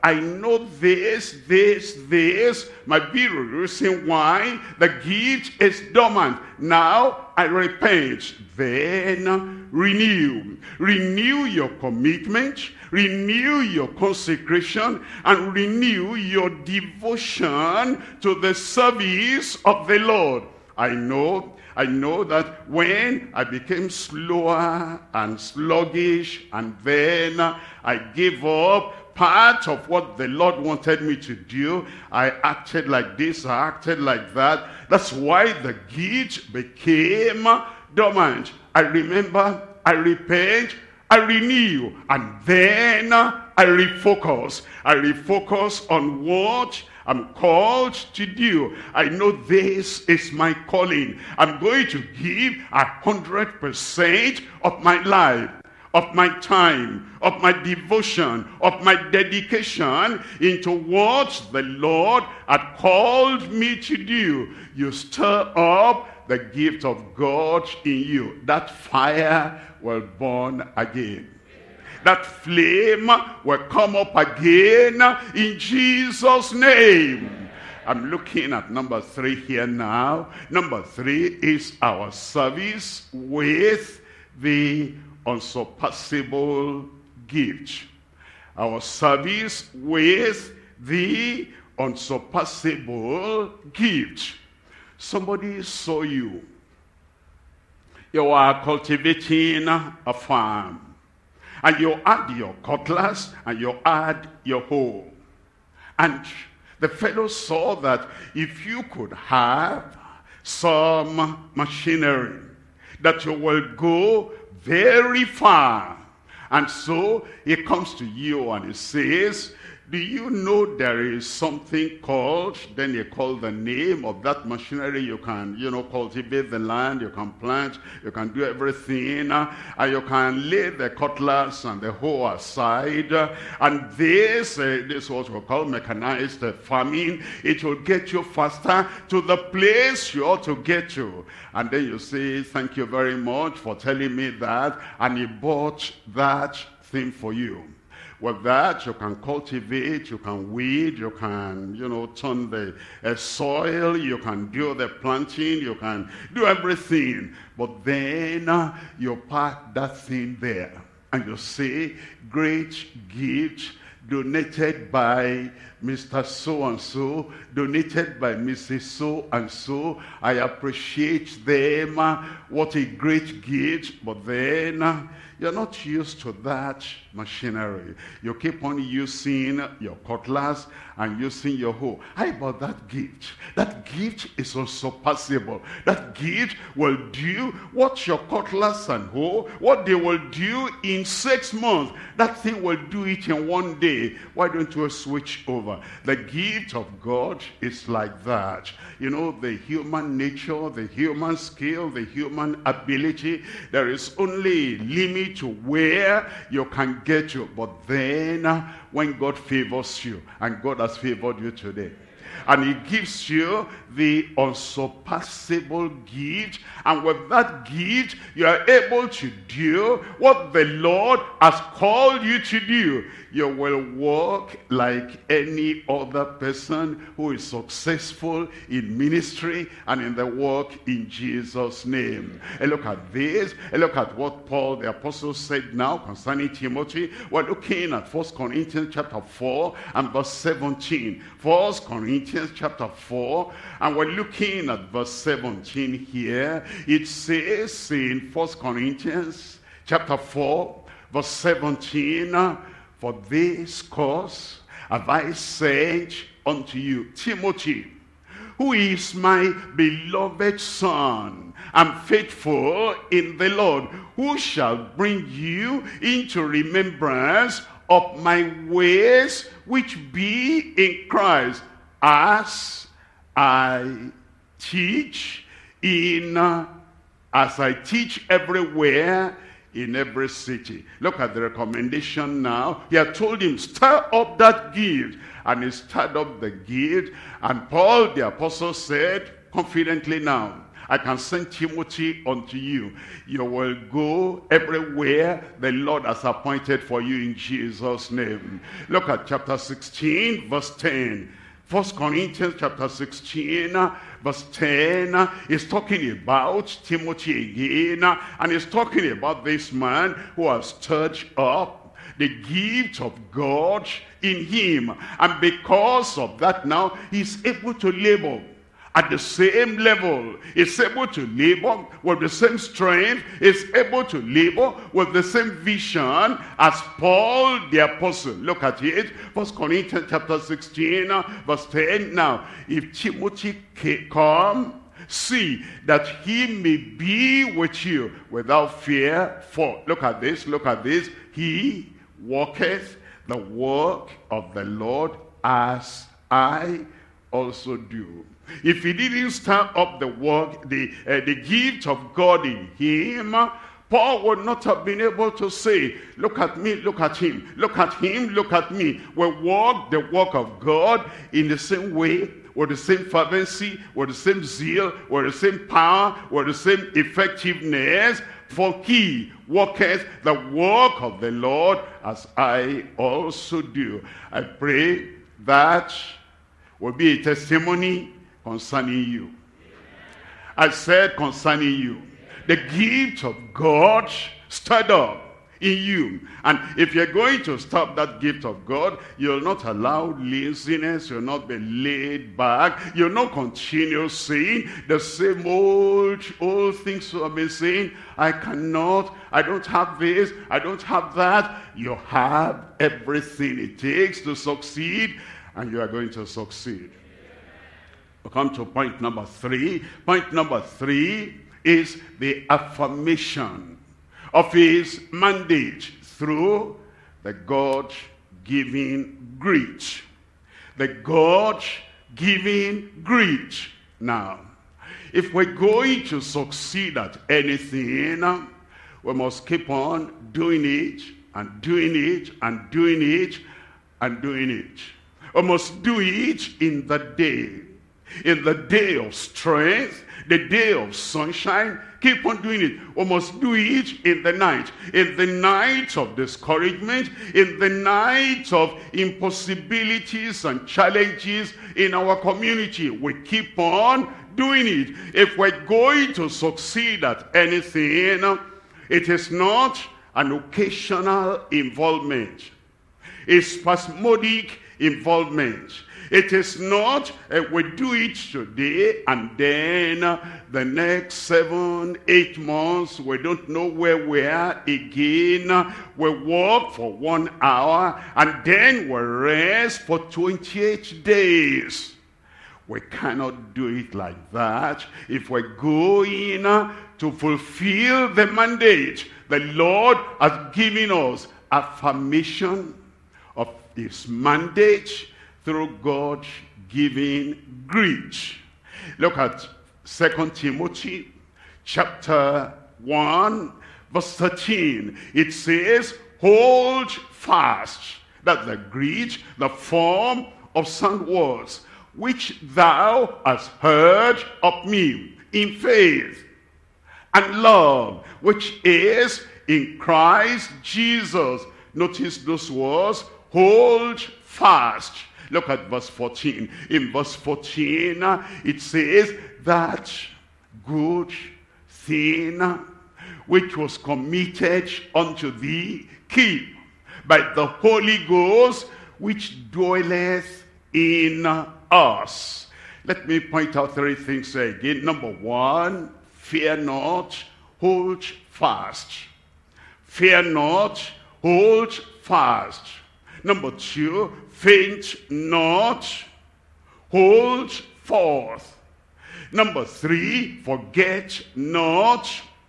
I know this, this, this might be the reason why the gift is dormant. Now I repent. Then renew. Renew your commitment, renew your consecration, and renew your devotion to the service of the Lord. I know, I know that when I became slower and sluggish, and then I gave up part of what the Lord wanted me to do, I acted like this, I acted like that. That's why the gift became dormant. I remember, I repent, I renew, and then I refocus. I refocus on what I'm called to do. I know this is my calling. I'm going to give a hundred percent of my life, of my time, of my devotion, of my dedication into what the Lord had called me to do. You stir up the gift of God in you. That fire will burn again. That flame will come up again in Jesus' name. I'm looking at number three here now. Number three is our service with the unsurpassable gift. Our service with the unsurpassable gift. Somebody saw you. You are cultivating a farm. And you had your cutlass and you had your hoe. And the fellow saw that if you could have some machinery, that you will go very far. And so he comes to you and he says, do you know there is something called, then you call the name of that machinery. You can, you know, cultivate the land, you can plant, you can do everything, uh, and you can lay the cutlass and the hoe aside. Uh, and this, uh, this is what we call mechanized uh, farming. It will get you faster to the place you ought to get to. And then you say, thank you very much for telling me that. And he bought that thing for you. With that, you can cultivate, you can weed, you can, you know, turn the uh, soil, you can do the planting, you can do everything. But then uh, you park that thing there and you say, great gift donated by Mister So-and-so, donated by Missus So-and-so. I appreciate them. Uh, what a great gift. But then uh, you're not used to that machinery. You keep on using your cutlass and using your hoe. How about that gift? That gift is unsurpassable. That gift will do what your cutlass and hoe, what they will do in six months. That thing will do it in one day. Why don't you switch over? The gift of God is like that. You know, the human nature, the human skill, the human ability, there is only a limit to where you can get to. But then uh, when God favors you, and God has favored you today, and he gives you the unsurpassable gift, and with that gift you are able to do what the Lord has called you to do. You will walk like any other person who is successful in ministry and in the work in Jesus' name. And look at this. And look at what Paul the apostle said now concerning Timothy. We're looking at First Corinthians chapter four and verse seventeen. First Corinthians chapter four, and we're looking at verse seventeen here. It says in First Corinthians chapter four verse seventeen, for this cause have I sent unto you Timothy, who is my beloved son, and faithful in the Lord, who shall bring you into remembrance of my ways which be in Christ, as I teach in, uh, as I teach everywhere in every city. Look at the recommendation now. He had told him, stir up that gift. And he stirred up the gift. And Paul the apostle said confidently now, I can send Timothy unto you. You will go everywhere the Lord has appointed for you in Jesus' name. Look at chapter sixteen, verse ten. First Corinthians chapter sixteen, verse ten, is talking about Timothy again, and he's talking about this man who has stirred up the gift of God in him. And because of that now, he's able to labor at the same level. He's able to labor with the same strength. He's able to labor with the same vision as Paul the apostle. Look at it. First Corinthians chapter sixteen, verse ten. Now, if Timothy come, see that he may be with you without fear. For, look at this, look at this. He worketh the work of the Lord as I also do. If he didn't start up the work, the, uh, the gift of God in him, Paul would not have been able to say, look at me, look at him, look at him, look at me. We walk the work of God in the same way, with the same fervency, with the same zeal, with the same power, with the same effectiveness. For he worketh the work of the Lord as I also do. I pray that will be a testimony concerning you. I said concerning you. The gift of God stirred up in you. And if you're going to stop that gift of God, you'll not allow laziness, you'll not be laid back, you'll not continue saying the same old, old things you have been saying. I cannot, I don't have this, I don't have that. You have everything it takes to succeed, and you are going to succeed. We'll come to point number three. Point number three is the affirmation of his mandate through the God-given grit. The God-given grit. Now, if we're going to succeed at anything, we must keep on doing it, and doing it, and doing it, and doing it. We must do it in the day. In the day of strength, the day of sunshine, keep on doing it. We must do it in the night. In the night of discouragement, in the night of impossibilities and challenges in our community, we keep on doing it. If we're going to succeed at anything, it is not an occasional involvement. It's spasmodic involvement. It is not, uh, we do it today, and then uh, the next seven, eight months, we don't know where we are again. We work for one hour, and then we rest for twenty-eight days. We cannot do it like that. If we're going uh, to fulfill the mandate the Lord has given us, affirmation of his mandate through God-given grit. Look at Second Timothy chapter one, verse thirteen. It says, hold fast. That's the grit, the form of sound words, which thou hast heard of me in faith and love, which is in Christ Jesus. Notice those words, hold fast. Look at verse fourteen. In verse fourteen, it says, that good thing which was committed unto thee, keep by the Holy Ghost which dwelleth in us. Let me point out three things again. Number one, fear not, hold fast. Fear not, hold fast. Number two, faint not, hold forth. Number three, forget not,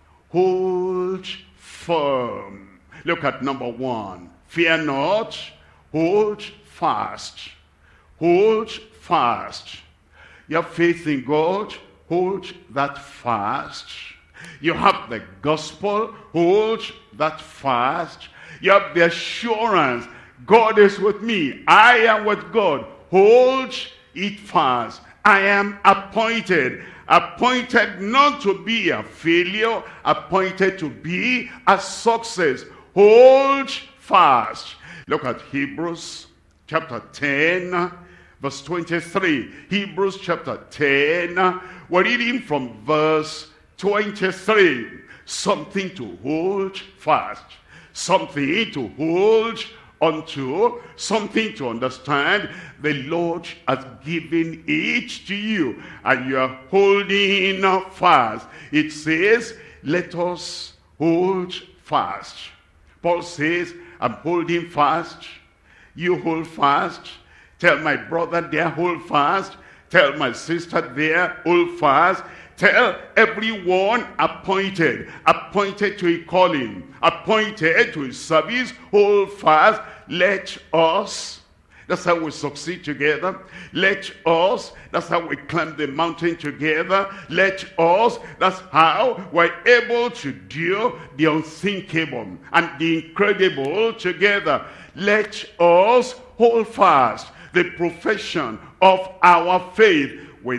hold firm. Look at number one. Fear not, hold fast. Hold fast. You have faith in God, hold that fast. You have the gospel, hold that fast. You have the assurance, God is with me. I am with God. Hold it fast. I am appointed. appointed not to be a failure, appointed to be a success. Hold fast. Look at Hebrews chapter ten, verse twenty-three. Hebrews chapter ten, we're reading from verse twenty-three. Something to hold fast, something to hold onto, something to understand. The Lord has given it to you, and you are holding fast. It says, let us hold fast. Paul says, I'm holding fast. You hold fast. Tell my brother there, hold fast. Tell my sister there, hold fast. Tell everyone appointed, appointed to a calling, appointed to a service, hold fast. Let us, that's how we succeed together. Let us, that's how we climb the mountain together. Let us, that's how we're able to do the unthinkable and the incredible together. Let us hold fast the profession of our faith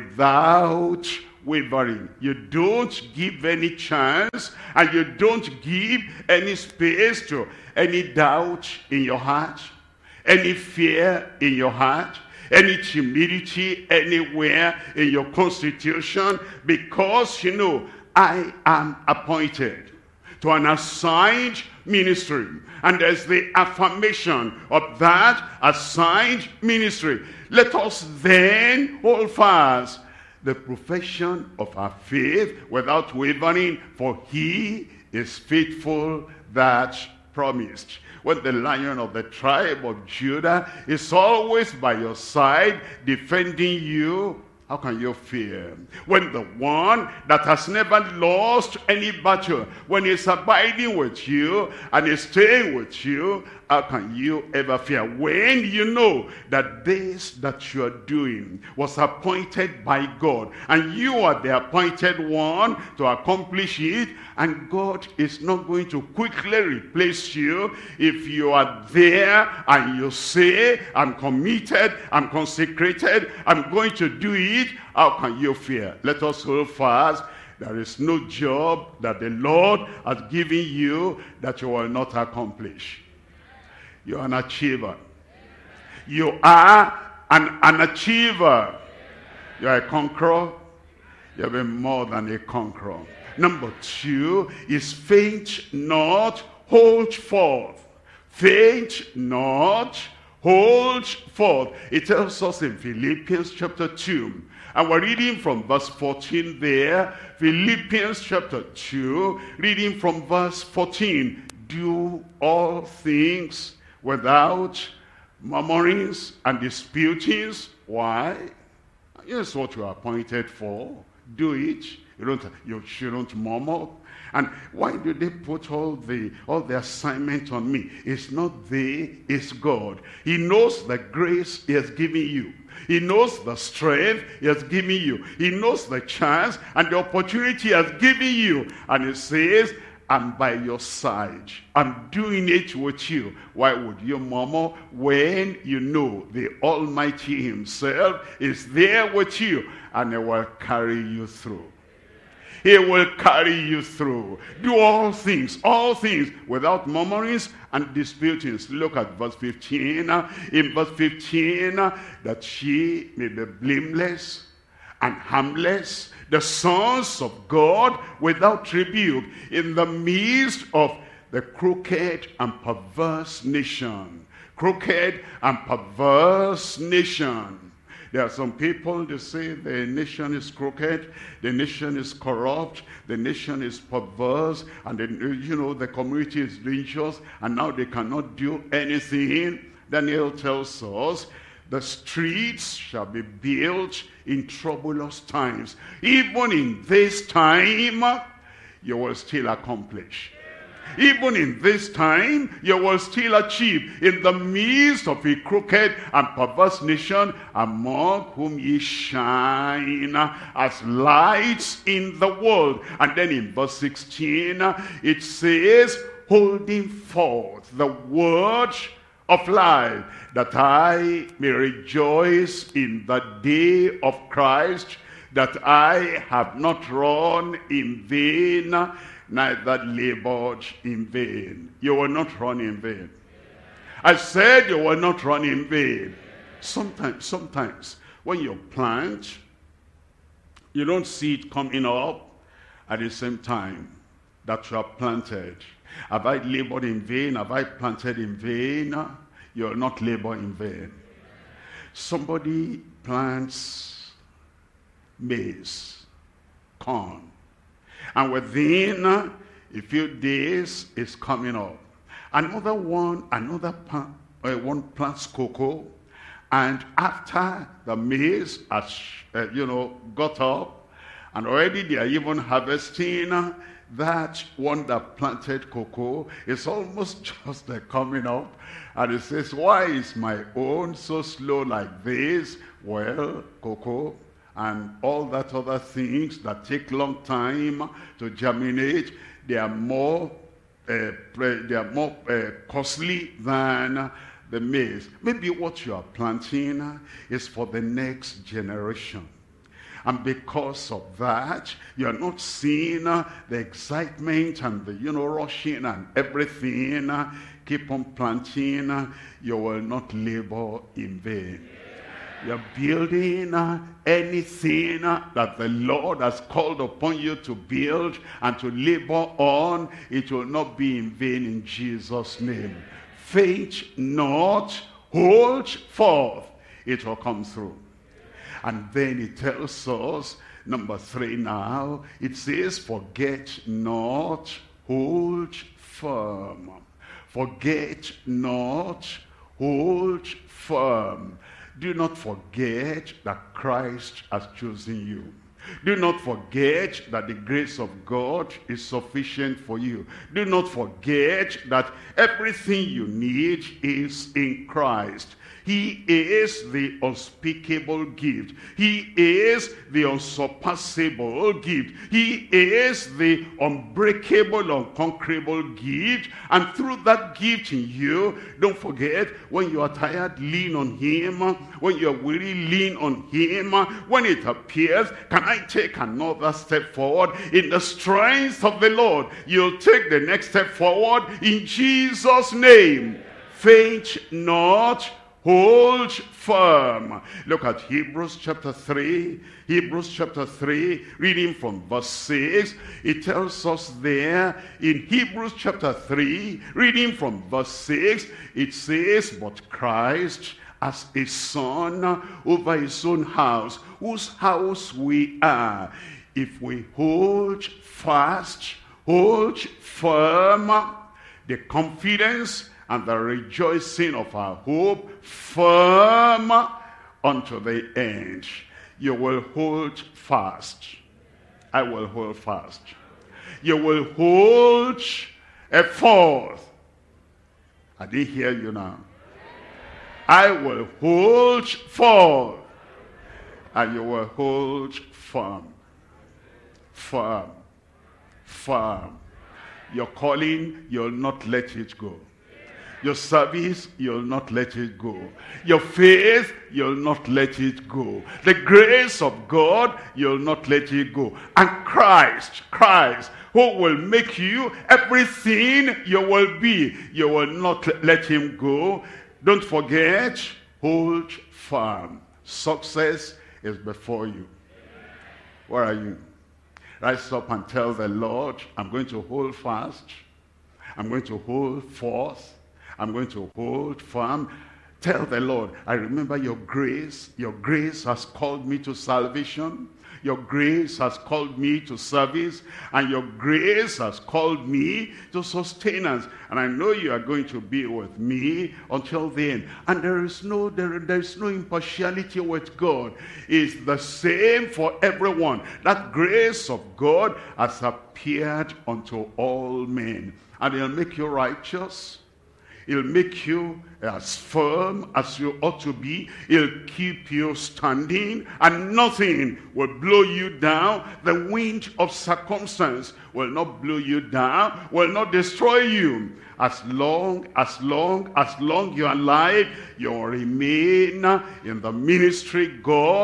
without wavering. You don't give any chance, and you don't give any space to any doubt in your heart, any fear in your heart, any timidity anywhere in your constitution, because you know, I am appointed to an assigned ministry, and there's the affirmation of that assigned ministry. Let us then hold fast the profession of our faith without wavering, for he is faithful that promised. When the Lion of the tribe of Judah is always by your side, defending you, how can you fear? When the one that has never lost any battle, when he's abiding with you and is staying with you, how can you ever fear? When you know that this that you are doing was appointed by God, and you are the appointed one to accomplish it, and God is not going to quickly replace you. If you are there and you say, I'm committed, I'm consecrated, I'm going to do it, how can you fear? Let us hold fast. There is no job that the Lord has given you that you will not accomplish. You're an achiever. You are an, an achiever. You're a conqueror. You'll be more than a conqueror. Number two is faint not, hold forth. Faint not, hold forth. It tells us in Philippians chapter two. And we're reading from verse fourteen there. Philippians chapter two, reading from verse fourteen. Do all things without murmurings and disputings. Why? Here's what you are appointed for. Do it. You don't, you shouldn't murmur. And why do they put all the all the assignment on me? It's not they, it's God. He knows the grace he has given you. He knows the strength he has given you. He knows the chance and the opportunity he has given you. And he says, I'm by your side. I'm doing it with you. Why would you murmur when you know the Almighty himself is there with you, and he will carry you through? He will carry you through. Do all things, all things without murmurings and disputings. Look at verse fifteen. In verse fifteen, that she may be blameless and harmless, the sons of God without rebuke, in the midst of the crooked and perverse nation. Crooked and perverse nation. There are some people, they say the nation is crooked, the nation is corrupt, the nation is perverse, and then, you know, the community is dangerous, and now they cannot do anything. Daniel tells us, the streets shall be built in troublous times. Even in this time, you will still accomplish. Even in this time, you will still achieve. In the midst of a crooked and perverse nation, among whom ye shine as lights in the world. And then in verse sixteen, it says, holding forth the word of life, that I may rejoice in the day of Christ. that I have not run in vain, neither labored in vain. You will not run in vain. I said you will not run in vain. Sometimes, sometimes, when you plant, you don't see it coming up at the same time that you have planted. Have I labored in vain? Have I planted in vain? You will not labor in vain. Somebody plants maize, corn, and within a few days it's coming up. Another one, another plant, uh, one plants cocoa, and after the maize has, uh, you know, got up, and already they are even harvesting, uh, that one that planted cocoa is almost just uh, coming up, and it says, why is my own so slow like this? Well, cocoa and all that other things that take long time to germinate, they are more uh, they are more uh, costly than the maize. Maybe what you are planting is for the next generation. And because of that, you are not seeing uh, the excitement and the, you know, rushing and everything. Uh, keep on planting. Uh, you will not labor in vain. You're building uh, anything uh, that the Lord has called upon you to build and to labor on. It will not be in vain in Jesus' name. Faint not, hold forth. It will come through. And then it tells us, number three now, it says, forget not, hold firm. Forget not, hold firm. Do not forget that Christ has chosen you. Do not forget that the grace of God is sufficient for you. Do not forget that everything you need is in Christ. He is the unspeakable gift. He is the unsurpassable gift. He is the unbreakable, unconquerable gift. And through that gift in you, don't forget, when you are tired, lean on him. When you are weary, lean on him. When it appears, can I take another step forward? In the strength of the Lord, you'll take the next step forward in Jesus' name. Faint not, hold firm. Look at Hebrews chapter three. Hebrews chapter three, reading from verse six. It tells us there in Hebrews chapter three, reading from verse six, it says, but Christ as a son over his own house, whose house we are, if we hold fast, hold firm the confidence and the rejoicing of our hope firm unto the end. You will hold fast. I will hold fast. You will hold a forth. I didn't hear you now. I will hold forth. And you will hold firm. Firm. Firm. Your calling, you'll not let it go. Your service, you'll not let it go. Your faith, you'll not let it go. The grace of God, you'll not let it go. And Christ, Christ, who will make you everything you will be, you will not let him go. Don't forget, hold firm. Success is before you. Where are you? Rise up and tell the Lord, I'm going to hold fast. I'm going to hold forth. I'm going to hold firm. Tell the Lord, I remember your grace. Your grace has called me to salvation. Your grace has called me to service. And your grace has called me to sustenance. And I know you are going to be with me until the end. And there is no, there, there is no impartiality with God. It's the same for everyone. That grace of God has appeared unto all men. And it'll make you righteous. It'll make you as firm as you ought to be. It'll keep you standing, and nothing will blow you down. The wind of circumstance will not blow you down, will not destroy you. As long, as long, as long you're alive, you'll remain in the ministry God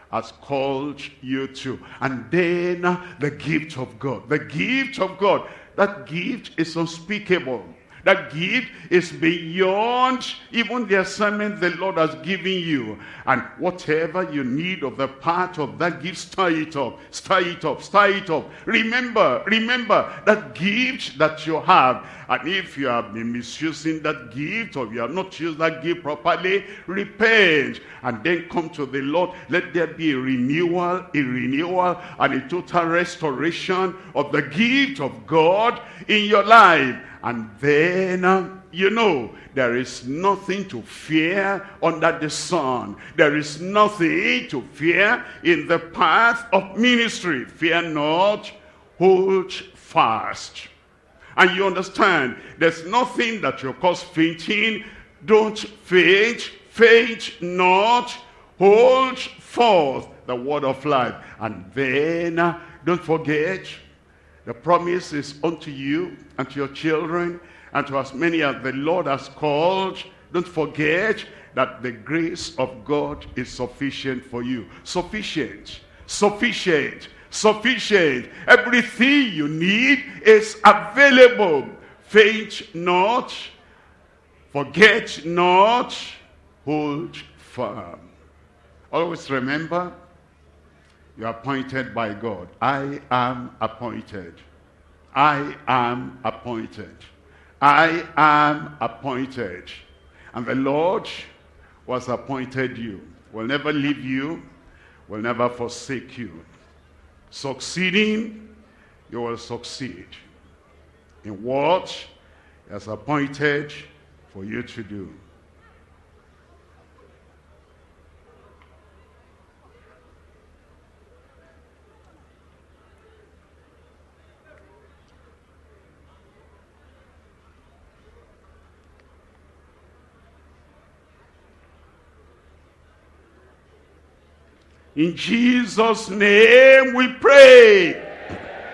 has called you to. And then uh, the gift of God. The gift of God. That gift is unspeakable. That gift is beyond even the assignment the Lord has given you. And whatever you need of the part of that gift, stir it up, stir it up, stir it up. Remember, remember that gift that you have. And if you have been misusing that gift, or you have not used that gift properly, repent and then come to the Lord. Let there be a renewal, a renewal, and a total restoration of the gift of God in your life. And then, uh, you know, there is nothing to fear under the sun. There is nothing to fear in the path of ministry. Fear not, hold fast. And you understand, there's nothing that will cause fainting. Don't faint, faint not, hold forth the word of life. And then, uh, don't forget, the promise is unto you and to your children and to as many as the Lord has called. Don't forget that the grace of God is sufficient for you. Sufficient, sufficient, sufficient. Everything you need is available. Faint not, forget not, hold firm. Always remember, you are appointed by God. I am appointed. I am appointed. I am appointed. And the Lord who has appointed you will never leave you, will never forsake you. Succeeding, you will succeed in what He has appointed for you to do. In Jesus' name we pray. Amen.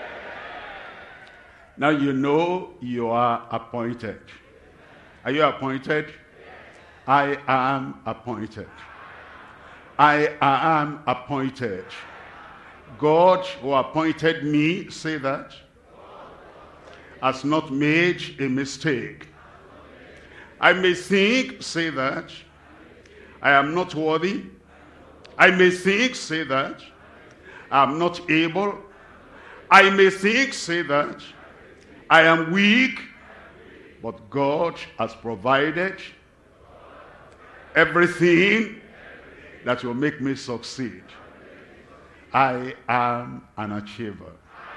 Now you know you are appointed. Are you appointed? Yes. I am appointed. I am appointed. God who appointed me, say that, has not made a mistake. I may think, say that, I am not worthy. I may think, say that, I'm not able. I may think, say that, I am weak. But God has provided everything that will make me succeed. I am an achiever.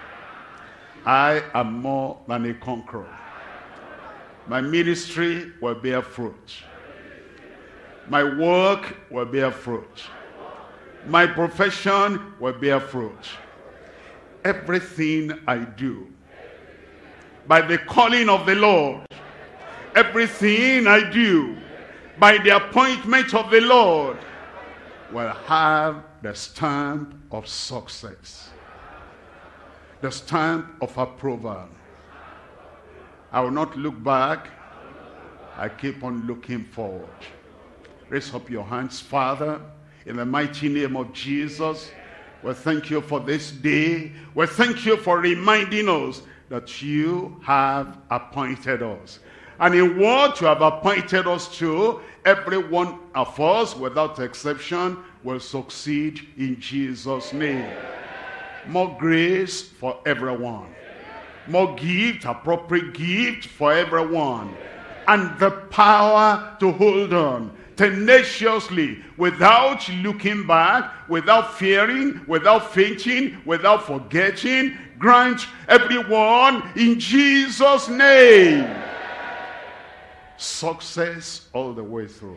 I am more than a conqueror. My ministry will bear fruit. My work will bear fruit. My profession will bear fruit. Everything I do, by the calling of the Lord, everything I do, by the appointment of the Lord, will have the stamp of success, the stamp of approval. I will not look back. I keep on looking forward. Raise up your hands. Father, in the mighty name of Jesus, we thank you for this day. We thank you for reminding us that you have appointed us. And in what you have appointed us to, every one of us, without exception, will succeed in Jesus' name. More grace for everyone. More gift, appropriate gift for everyone. And the power to hold on tenaciously, without looking back, without fearing, without fainting, without forgetting. Grant everyone in Jesus' name success all the way through,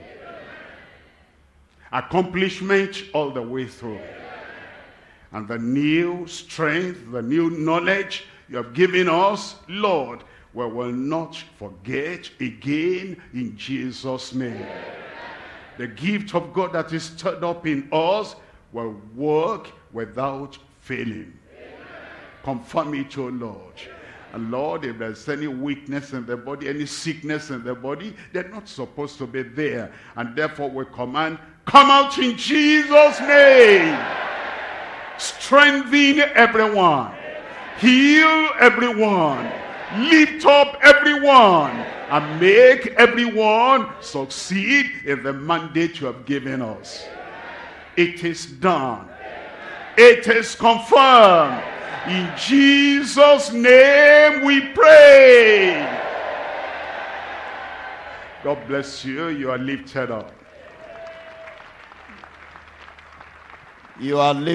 accomplishment all the way through, and the new strength, the new knowledge you have given us, Lord, we will not forget again in Jesus' name. The gift of God that is stirred up in us will work without failing. Confirm it, O Lord. And Lord, if there's any weakness in the body, any sickness in the body, they're not supposed to be there. And therefore we command, come out in Jesus' name. Strengthen everyone. Heal everyone. Lift up everyone. And make everyone succeed in the mandate you have given us. It is done. It is confirmed. In Jesus' name we pray. God bless you. You are lifted up. You are lifted